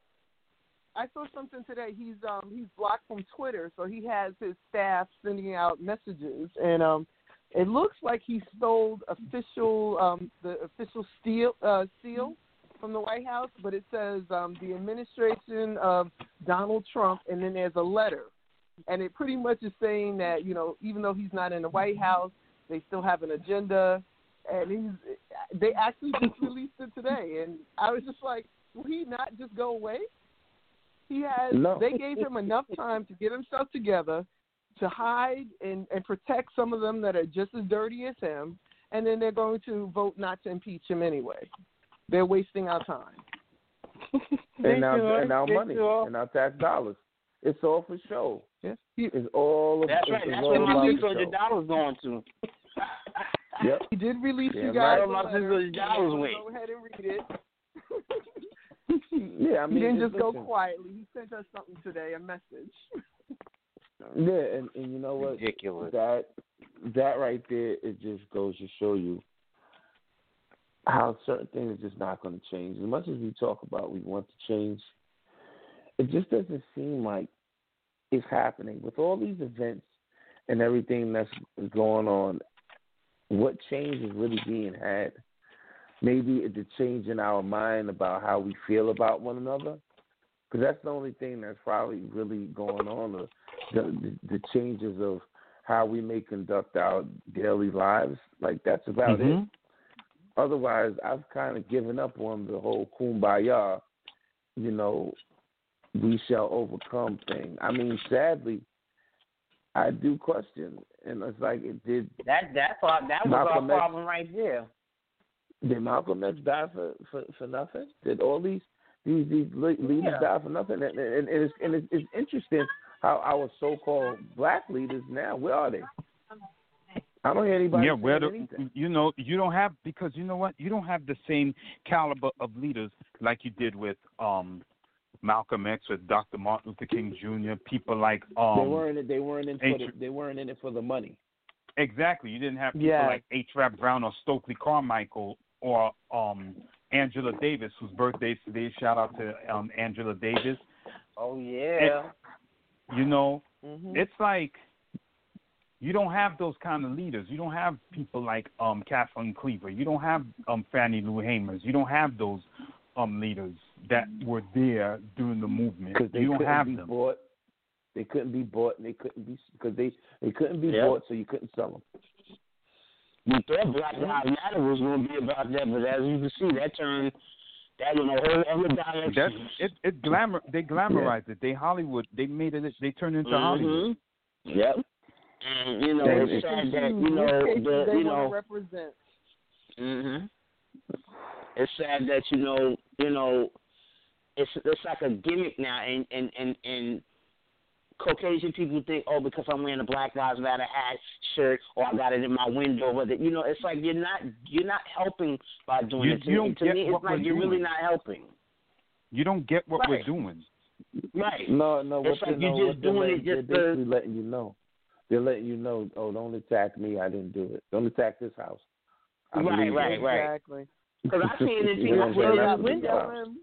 S5: I saw something today. He's um he's blocked from Twitter, so he has his staff sending out messages, and um it looks like he stole official um the official seal uh, seal from the White House, but it says um the administration of Donald Trump, and then there's a letter, and it pretty much is saying that, you know, even though he's not in the White House, they still have an agenda, and he's they actually just released it today, and I was just like, will he not just go away? He has.
S2: No.
S5: They gave him enough time to get himself together, to hide and, and protect some of them that are just as dirty as him, and then they're going to vote not to impeach him anyway. They're wasting our time.
S2: and our
S3: sure.
S2: and our
S3: They
S2: money
S3: sure.
S2: and our tax dollars. It's all for show.
S5: Yes. He,
S2: It's all.
S3: That's
S2: it's,
S3: right.
S2: It's
S3: That's
S2: all
S3: where my
S2: about
S3: six
S2: the
S3: hundred
S2: show.
S3: dollars going to.
S2: Yep.
S5: he did release
S2: Yeah,
S5: you guys
S2: right.
S5: a
S3: My
S5: letter.
S3: six hundred dollars
S5: So
S3: went.
S5: Go ahead and read it.
S2: Yeah, I mean,
S5: he didn't just go
S2: listen,
S5: quietly. He sent us something today, a message.
S2: Yeah, and, and you know what?
S3: Ridiculous.
S2: That that right there, it just goes to show you how certain things are just not going to change. As much as we talk about we want to change, it just doesn't seem like it's happening. With all these events and everything that's going on, what change is really being had? Maybe it's a change in our mind about how we feel about one another, because that's the only thing that's probably really going on, the, the, the changes of how we may conduct our daily lives. Like, that's about
S7: Mhm.
S2: it. Otherwise, I've kind of given up on the whole kumbaya, you know, we shall overcome thing. I mean, sadly, I do question, and it's like it did.
S3: That that part, that was
S2: Malcolm
S3: our
S2: X-
S3: problem right there.
S2: Did Malcolm X die for, for, for nothing? Did all these these these le- leaders
S3: Yeah.
S2: die for nothing? And, and, and, it's, and it's, it's interesting how our so-called black leaders now, where are they? I don't hear anybody
S7: Yeah,
S2: saying
S7: where the,
S2: anything.
S7: you know, you don't have, because you know what, you don't have the same caliber of leaders like you did with um, Malcolm X, with Doctor Martin Luther King Junior People like um,
S2: they weren't. They weren't in for
S7: H-
S2: the, They weren't in it for the money.
S7: exactly. You didn't have people
S5: Yeah.
S7: like H. Rap Brown or Stokely Carmichael or um, Angela Davis, whose birthday is today. Shout out to um, Angela Davis.
S3: Oh yeah.
S7: You know,
S5: Mm-hmm.
S7: it's like you don't have those kind of leaders. You don't have people like um, Kathleen Cleaver. You don't have um, Fannie Lou Hamers. You don't have those um, leaders that were there during the movement.
S2: Because they
S7: You don't
S2: couldn't
S7: have
S2: be
S7: them.
S2: bought. They couldn't be bought, and they couldn't be because they they couldn't be
S3: Yep.
S2: bought, so you couldn't sell them.
S3: You thought Black Lives Matter was going to be about that, but as you can see, that turned that in a whole other direction.
S7: That it it glamour they glamorized it. They Hollywood. They made it. They turned into Hollywood.
S3: Mhm. Yep. And you know,
S2: They-
S3: it's
S2: they
S3: sad that
S5: Confused
S3: you know
S5: which cases
S3: the
S5: they
S3: you
S5: want
S3: know.
S5: to represent.
S3: Mhm. It's sad that you know you know, it's it's like a gimmick now, and and and and. Caucasian people think, oh, because I'm wearing a Black Lives Matter hat, shirt, or I got it in my window, or that, you know, it's like you're not you're not helping by doing
S7: You-
S3: it. To
S7: you
S3: me,
S7: don't
S3: to
S7: get
S3: me,
S7: what
S3: it's like
S7: we're
S3: you're really
S7: doing.
S3: not helping.
S7: You don't get what
S3: Right.
S7: we're doing.
S3: Right.
S2: No, no. What
S3: It's
S2: they
S3: like you're
S2: know,
S3: just
S2: what they're,
S3: doing
S2: letting,
S3: it just
S2: they're
S3: to-
S2: basically letting you know. They're letting you know. Oh, don't attack me. I didn't do it. Don't attack this house. I
S3: Right,
S2: believe
S3: right,
S2: it.
S3: right.
S5: Exactly.
S3: Because I seen it.
S2: You
S3: People,
S2: know
S3: I
S2: what
S3: seen
S2: I'm
S3: it
S2: saying?
S3: out
S2: That's
S3: the
S2: what it's
S3: window.
S2: about.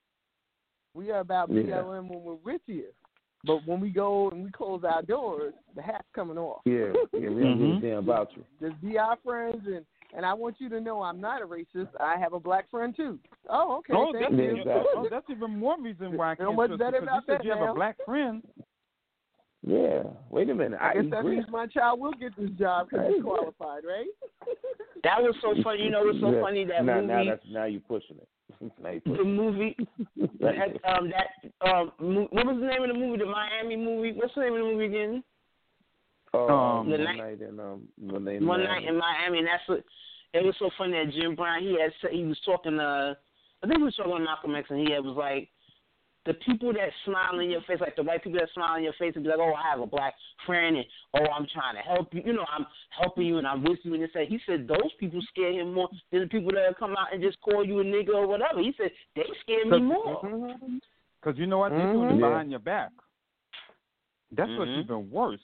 S5: We are about
S2: Yeah.
S5: B L M when we're with you. But when we go and we close our doors, the hat's coming off.
S2: Yeah, yeah, we don't
S7: Mhm.
S2: give a damn about you.
S5: Just be our friends, and, and I want you to know I'm not a racist. I have a black friend, too. Oh, okay,
S7: Oh,
S5: thank
S7: that's,
S2: Yeah,
S5: you.
S2: exactly.
S7: oh, that's even more reason why I
S5: Feel
S7: can't
S5: much
S7: trust
S5: better
S7: you, because
S5: about
S7: you said
S5: that
S7: you have
S5: now.
S7: a black friend.
S2: Yeah. Wait a minute.
S5: I
S2: I
S5: guess that
S2: agree.
S5: means my child will get this job because he's qualified, right?
S3: That was so funny. You know, it was so
S2: Yeah.
S3: funny that
S2: now,
S3: movie.
S2: Now, that's, now you're pushing it. now you're
S3: the
S2: pushing
S3: movie
S2: it.
S3: that um that um mo- what was the name of the movie? The Miami movie. What's the name of the movie again?
S2: Oh, um,
S3: The
S2: one
S3: night-
S2: night in um, one night in
S3: One
S2: Miami.
S3: Night in Miami. And that's what. It was so funny that Jim Brown he had said, he was talking to I think he was talking to Malcolm X, and he had, was like, the people that smile in your face, like the white people that smile in your face and be like, oh, I have a black friend, and oh, I'm trying to help you, you know, I'm helping you and I'm with you. And they say, he said those people scare him more than the people that come out and just call you a nigga or whatever. He said they scare me more.
S7: Because you know what? They're
S5: Mhm.
S7: doing it
S2: Yeah.
S7: behind your back. That's what's
S3: Mhm.
S7: even worse.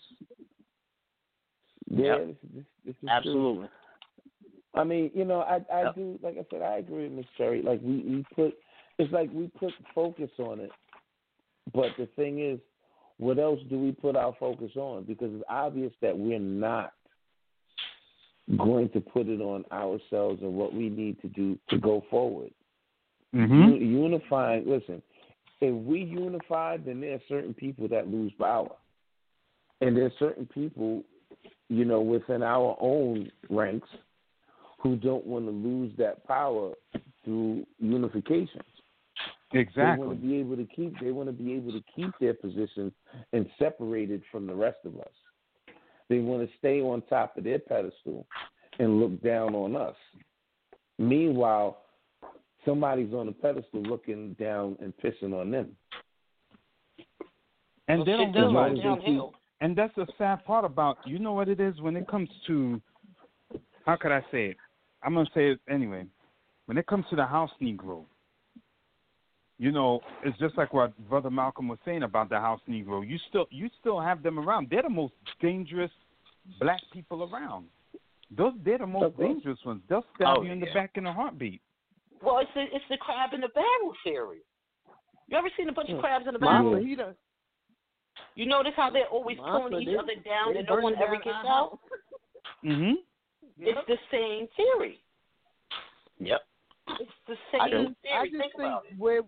S2: Yeah,
S3: Yep.
S2: this, this, this is true.
S3: Absolutely.
S2: I mean, you know, I I
S3: Yep.
S2: do, like I said, I agree with Miss Cherry. Like we, we put, it's like we put focus on it, but the thing is, what else do we put our focus on? Because it's obvious that we're not going to put it on ourselves and what we need to do to go forward.
S7: Mm-hmm.
S2: U- unifying. Listen, if we unify, then there are certain people that lose power, and there's certain people, you know, within our own ranks who don't want to lose that power through unification. They want
S7: Exactly.
S2: to be able to keep. They want to be able to keep their position and separated from the rest of us. They want to stay on top of their pedestal and look down on us. Meanwhile, somebody's on the pedestal looking down and pissing on them.
S7: And
S4: Well,
S7: they
S4: shit
S7: don't
S4: does roll
S7: realize,
S4: downhill.
S7: and that's the sad part about, you know what it is when it comes to, how could I say it? I'm going to say it anyway. When it comes to the house Negro, you know, it's just like what Brother Malcolm was saying about the house Negro. You still you still have them around. They're the most dangerous black people around. Those They're the most
S2: Of course.
S7: dangerous ones. They'll stab
S3: Oh,
S7: you in the
S3: yeah.
S7: back in a heartbeat.
S4: Well, it's the, it's the crab in the barrel theory. You ever seen a bunch of crabs in the
S5: Mama,
S4: barrel?
S5: he done.
S4: You notice how they're always
S5: Mama,
S4: pulling each
S5: they-
S4: other down
S5: they
S4: and no one
S5: burning
S4: ever
S5: down
S4: gets
S5: our
S4: out?
S5: house.
S7: Mm-hmm.
S4: It's the same theory.
S3: Yep.
S4: It's the
S5: I
S4: same
S5: just,
S4: theory.
S5: I just
S4: Think
S5: think
S4: about it.
S5: where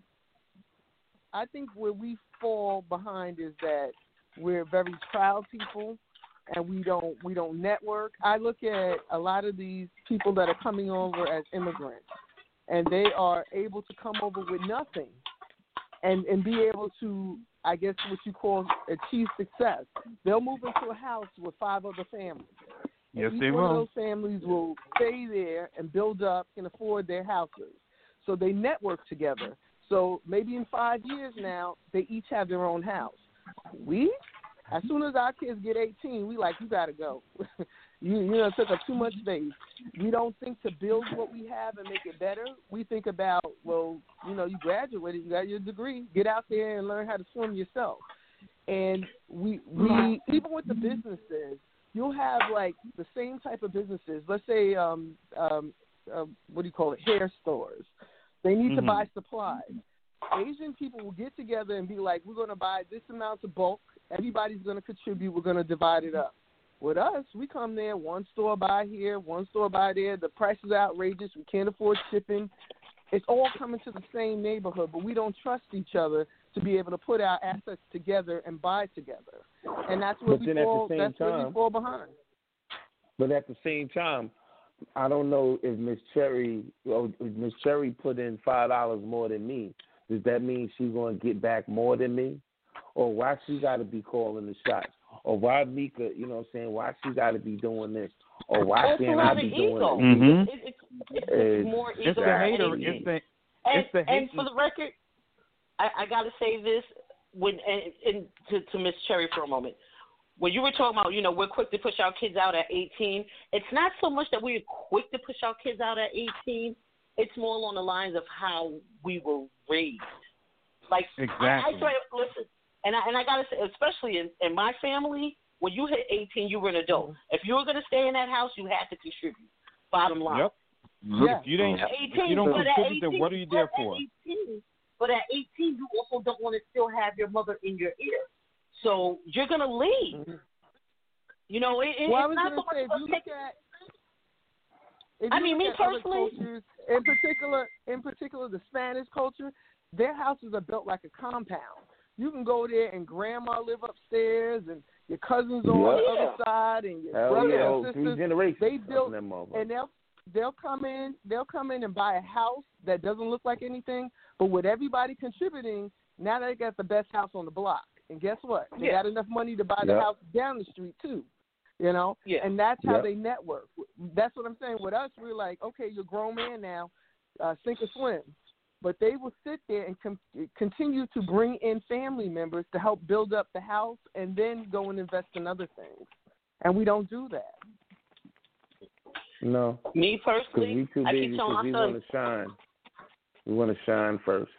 S5: I think where we fall behind is that we're very proud people, and we don't we don't network. I look at a lot of these people that are coming over as immigrants, and they are able to come over with nothing, and and be able to, I guess, what you call achieve success. They'll move into a house with five other families.
S7: Yes,
S5: Each
S7: they
S5: one of
S7: will.
S5: those families will stay there and build up and afford their houses. So they network together. So maybe in five years now, they each have their own house. We, as soon as our kids get eighteen, we like, you got to go. you, you know, it took up too much space. We don't think to build what we have and make it better. We think about, well, you know, you graduated, you got your degree, get out there and learn how to swim yourself. And we, we even with the businesses, you'll have like the same type of businesses. Let's say, um, um, uh, what do you call it, hair stores. They need to
S7: Mhm.
S5: buy supplies. Asian people will get together and be like, we're going to buy this amount of bulk. Everybody's going to contribute. We're going to divide it up. With us, we come there, one store buy here, one store buy there. The price is outrageous. We can't afford shipping. It's all coming to the same neighborhood, but we don't trust each other to be able to put our assets together and buy together. And that's where
S2: But
S5: we
S2: then at the
S5: fall.
S2: same
S5: That's where
S2: time-
S5: we fall behind.
S2: But at the same time, I don't know if Miss Cherry, well, if Miss Cherry put in five dollars more than me. Does that mean she's going to get back more than me? Or why she got to be calling the shots? Or why Mika, you know what I'm saying, why she got to be doing this? Or why
S4: Well, it's
S2: can't
S4: a
S2: I
S4: lot
S2: be
S4: of
S2: doing
S4: ego.
S2: it?
S7: Mhm.
S4: It, it, it's, it's, it's more ego
S7: It's the
S4: than
S7: hater.
S4: anything.
S7: It's the
S4: And,
S7: it's the
S4: and
S7: hate.
S4: for the record, I, I got to say this when and, and to, to Miss Cherry for a moment. When you were talking about, you know, we're quick to push our kids out at eighteen, it's not so much that we're quick to push our kids out at eighteen. It's more along the lines of how we were raised. Like
S7: exactly.
S4: I, I try to listen, and I and I gotta say, especially in, in my family, when you hit eighteen, you were an adult. If you were gonna stay in that house, you had to contribute. Bottom line.
S7: Yep.
S5: Yeah.
S7: If you didn't,
S4: eighteen,
S7: if you don't
S4: but
S7: contribute,
S4: eighteen,
S7: then what are you there
S4: but
S7: for?
S4: At eighteen, but at eighteen, you also don't want to still have your mother in your ear. So you're gonna leave.
S5: Mm-hmm.
S4: You know, it, it,
S5: well, I
S4: it's
S5: was
S4: not
S5: gonna
S4: so much
S5: say, if
S4: of
S5: you
S4: a
S5: look
S4: pick.
S5: at, if
S4: I
S5: you
S4: mean,
S5: look
S4: me
S5: at other
S4: personally,
S5: cultures, in particular, in particular, the Spanish culture, their houses are built like a compound. You can go there and grandma live upstairs, and your cousins are on the
S4: Yeah.
S5: other side, and your
S2: Hell
S5: brothers
S2: yeah,
S5: and
S2: oh, three
S5: sisters.
S2: generations.
S5: They built,
S2: them motherfuckers.
S5: and they'll they'll come in, they'll come in and buy a house that doesn't look like anything, but with everybody contributing, now they got the best house on the block. And guess what? They
S4: Yeah.
S5: got enough money to buy the
S2: Yep.
S5: house down the street too. You know,
S4: Yeah.
S5: and that's how
S2: Yep.
S5: they network. That's what I'm saying. With us, we're like, okay, you're a grown man now, uh, sink or swim. But they will sit there and com- continue to bring in family members to help build up the house, and then go and invest in other things. And we don't do that.
S2: No.
S4: Me
S2: Because
S4: personally,
S2: we too
S4: I
S2: busy
S4: keep telling
S2: because
S4: my
S2: we
S4: son,
S2: want to shine. We want to shine first.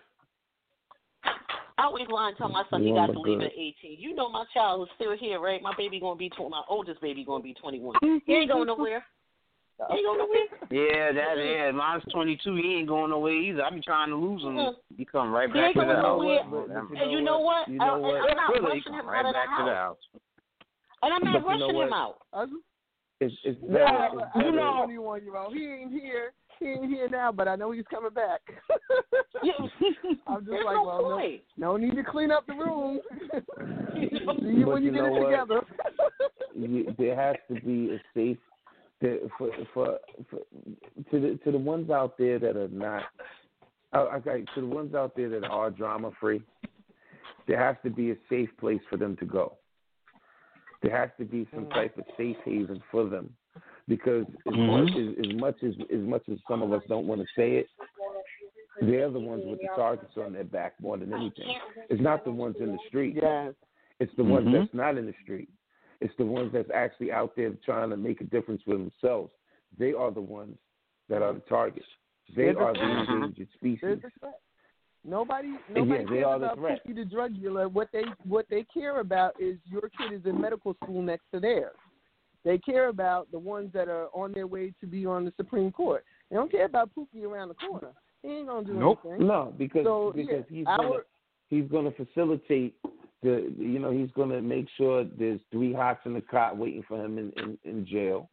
S4: I always lie and tell my son
S2: We
S4: he
S2: want
S4: got to
S2: to
S4: leave
S2: good.
S4: at eighteen. You know my child is still here, right? My baby gonna be tw- my oldest baby gonna be twenty-one. He ain't going nowhere. He ain't going nowhere.
S3: Yeah, that is. Mine's twenty-two. He ain't going nowhere either. I be trying to lose him.
S4: Mhm.
S3: He come right
S4: He
S3: back
S4: ain't
S3: to the
S4: going
S3: house.
S4: nowhere.
S2: But- but
S4: And you know what?
S2: You
S4: I,
S2: know
S4: and
S2: what?
S4: I'm not
S3: Really, he
S4: rushing him
S3: come
S4: out
S3: right
S4: of the
S3: back to the
S4: house.
S3: house.
S4: And I'm not
S2: But you know
S4: rushing him
S2: what?
S4: out.
S2: It's, it's better.
S5: Yeah,
S2: it's
S5: I
S2: better.
S5: know twenty-one year old. He ain't here. He ain't here now, but I know he's coming back.
S4: Yeah.
S5: I'm just
S4: There's
S5: like,
S4: no
S5: well, no,
S4: point.
S5: no need to clean up the room. See you
S2: But
S5: when you,
S2: you
S5: get
S2: know
S5: it
S2: what?
S5: together.
S2: You, there has to be a safe that for, for for to the to the ones out there that are not. uh, Okay, to the ones out there that are drama free, there has to be a safe place for them to go. There has to be some type of safe haven for them, because as,
S3: Mhm.
S2: much, as, as much as as much as some of us don't want to say it, they're the ones with the targets on their back more than anything. It's not the ones in the street.
S5: Yes.
S2: It's the ones
S3: Mhm.
S2: that's not in the street. It's the ones that's actually out there trying to make a difference for themselves. They are the ones that are the targets. They
S5: They're the
S2: are the
S5: threat.
S2: endangered species.
S5: There's a threat. Nobody,
S2: Yeah,
S5: nobody
S2: they
S5: cares
S2: are the
S5: about
S2: threat.
S5: Pookie the drug dealer. What they, what they care about is your kid is in medical school next to theirs. They care about the ones that are on their way to be on the Supreme Court. They don't care about Pookie around the corner. He ain't gonna do
S7: Nope.
S5: anything.
S2: No, because
S5: So,
S2: because
S5: yeah,
S2: he's
S5: our-
S2: gonna he's gonna facilitate the you know he's gonna make sure there's three hots in the cot waiting for him in, in, in jail,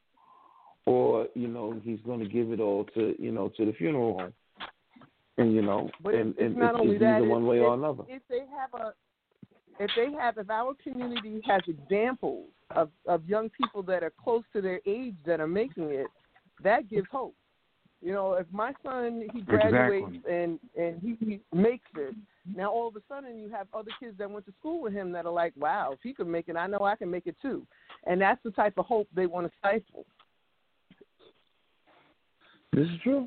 S2: or you know he's gonna give it all to you know to the funeral home, and you know
S5: But
S2: and,
S5: it's,
S2: and
S5: it's not
S2: it's,
S5: only
S2: it's
S5: that.
S2: either
S5: If,
S2: one way
S5: if,
S2: or another.
S5: if they have a, if they have, if our community has examples of of young people that are close to their age that are making it, that gives hope. You know, if my son he graduates
S7: Exactly.
S5: and and he, he makes it, now all of a sudden you have other kids that went to school with him that are like, wow, if he could make it, I know I can make it too, and that's the type of hope they want to stifle.
S2: This is true.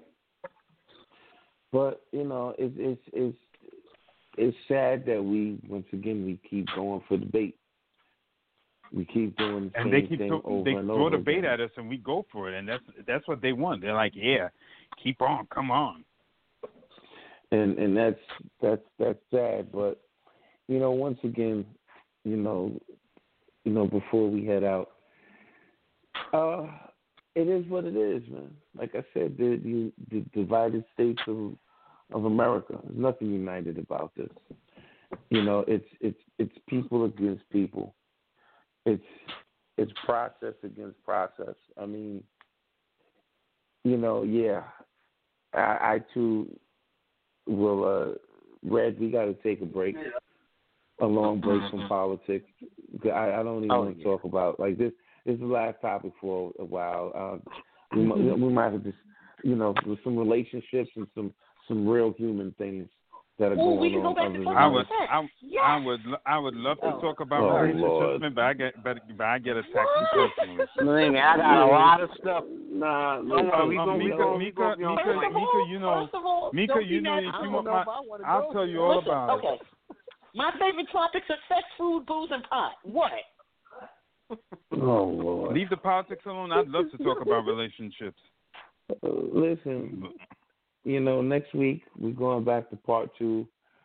S2: But you know, it's it's it's it's sad that we once again we keep going for the bait. We keep doing the
S7: And
S2: same
S7: they keep
S2: thing
S7: to,
S2: over
S7: they
S2: and
S7: throw
S2: over
S7: the bait
S2: again.
S7: at us, and we go for it, and that's that's what they want. They're like, yeah, keep on, come on.
S2: and and that's that's that's sad. But you know, once again, you know, you know, before we head out, uh, it is what it is, man. Like I said, the the, the divided states of of America. There's nothing united about this. You know, it's it's it's people against people. It's it's process against process. I mean, you know, yeah, I, I too will. Uh, Red, we got to take a break, a long break from politics. I, I don't even
S3: Oh,
S2: want to
S3: yeah.
S2: talk about like this. This is the last topic for a while. Uh, we, might, we might have just, you know, with some relationships and some some real human things that are
S4: Ooh,
S2: going
S4: we can go
S2: on.
S4: back
S2: other
S4: to
S2: than
S7: I
S4: talking
S7: would,
S2: this.
S4: about
S7: I,
S4: Yes.
S7: I would, I would love to
S4: Oh.
S7: talk about
S2: Oh,
S7: relationships,
S2: Lord.
S7: man, but I get, but, but I get attacked personally.
S3: Believe me, I got a lot of stuff.
S2: Nah,
S3: Don't
S2: listen,
S3: worry, we
S7: Uh,
S3: gonna- we
S7: Mika,
S3: gonna- we
S7: Mika,
S3: gonna be on
S7: Mika,
S3: point.
S4: First of
S7: Mika,
S4: all,
S7: you know,
S4: first of all,
S7: Mika,
S4: don't
S7: you
S4: be
S7: know,
S4: mad.
S7: if
S5: I
S7: you
S5: don't
S7: want
S5: know
S7: my,
S5: if I wanna
S7: I'll
S5: go
S7: tell
S5: there.
S7: you all
S4: Listen,
S7: about
S4: okay. My favorite topics are sex, food, booze, and pot. What?
S2: Oh Lord.
S7: it. Leave the politics alone. I'd love to talk about relationships.
S2: Uh, listen, you know, next week we're going back to part two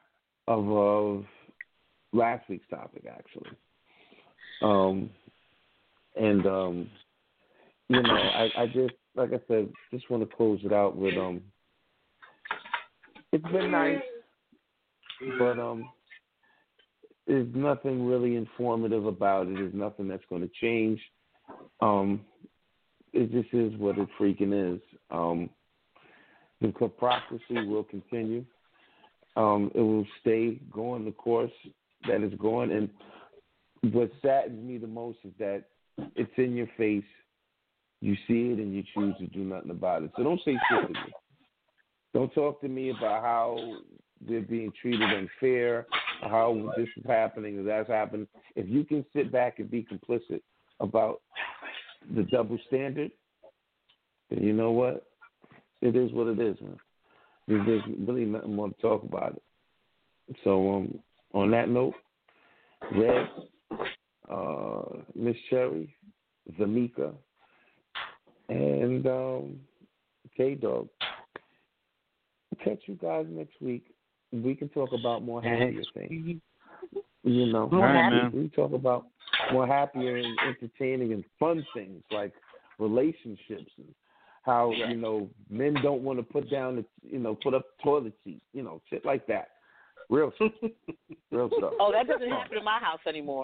S2: of of last week's topic, actually. Um, and um, you know, I, I just like I said, just want to close it out with um. It's been nice, but um, there's nothing really informative about it. There's nothing that's going to change. Um, it just is what it freaking is. Um, the hypocrisy will continue. Um, it will stay going the course that it's going. And what saddens me the most is that it's in your face. You see it and you choose to do nothing about it. So don't say shit to me. Don't talk to me about how they're being treated unfair, or how this is happening or that's happening. If you can sit back and be complicit about the double standard, then you know what? It is what it is, man. There's really nothing more to talk about it. So um, on that note, Red, uh, Miss Cherry, Zamika, and um, K-Dog. Catch you guys next week. We can talk about more happier things. You know,
S3: More happy.
S2: we talk about more happier and entertaining and fun things like relationships and how, you know, men don't want to put down, the, you know, put up toilet seats, you know, shit like that. Real stuff. Real stuff.
S4: Oh, that doesn't happen in my house anymore.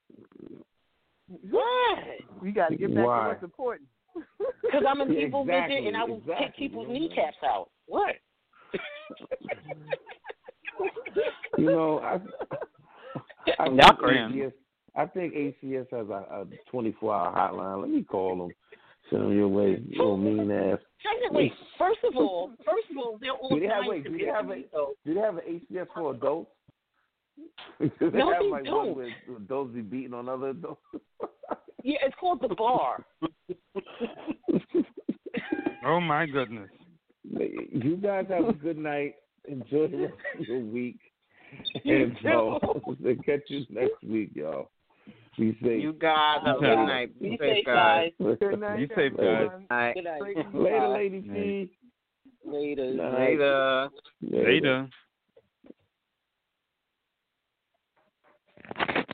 S4: What?
S5: We got to get back
S2: Why?
S5: to what's important.
S4: Because I'm an
S2: Yeah,
S4: evil
S2: exactly,
S4: visit and I will
S2: exactly.
S4: take people's kneecaps out. What?
S2: You know, I, I,
S3: Y'all
S2: think
S3: crazy.
S2: A C S, I think A C S has a, a twenty-four hour hotline. Let me call them. Send them your way, you little mean ass.
S4: Wait, first of all, first of all, they're all
S2: Do they have,
S4: nice
S2: wait, do they
S4: compared
S2: have
S4: to
S2: a,
S4: me, though.
S2: do they have an A C S for adults? Do they
S4: No,
S2: have
S4: they
S2: like
S4: don't.
S2: one where adults be beating on other adults?
S4: Yeah, it's called the bar.
S7: Oh my goodness.
S2: You guys have a good night. Enjoy the rest of your week.
S4: You
S2: And so, we'll catch you next week, y'all. Be safe.
S3: You guys have a good night.
S4: Be
S3: Be
S4: safe,
S3: safe, guys.
S4: guys.
S5: Good night,
S7: Be safe, guys.
S5: everyone.
S3: All right.
S4: Good night.
S2: Later, Lady P.
S4: Later.
S2: Night.
S3: Later.
S7: Later.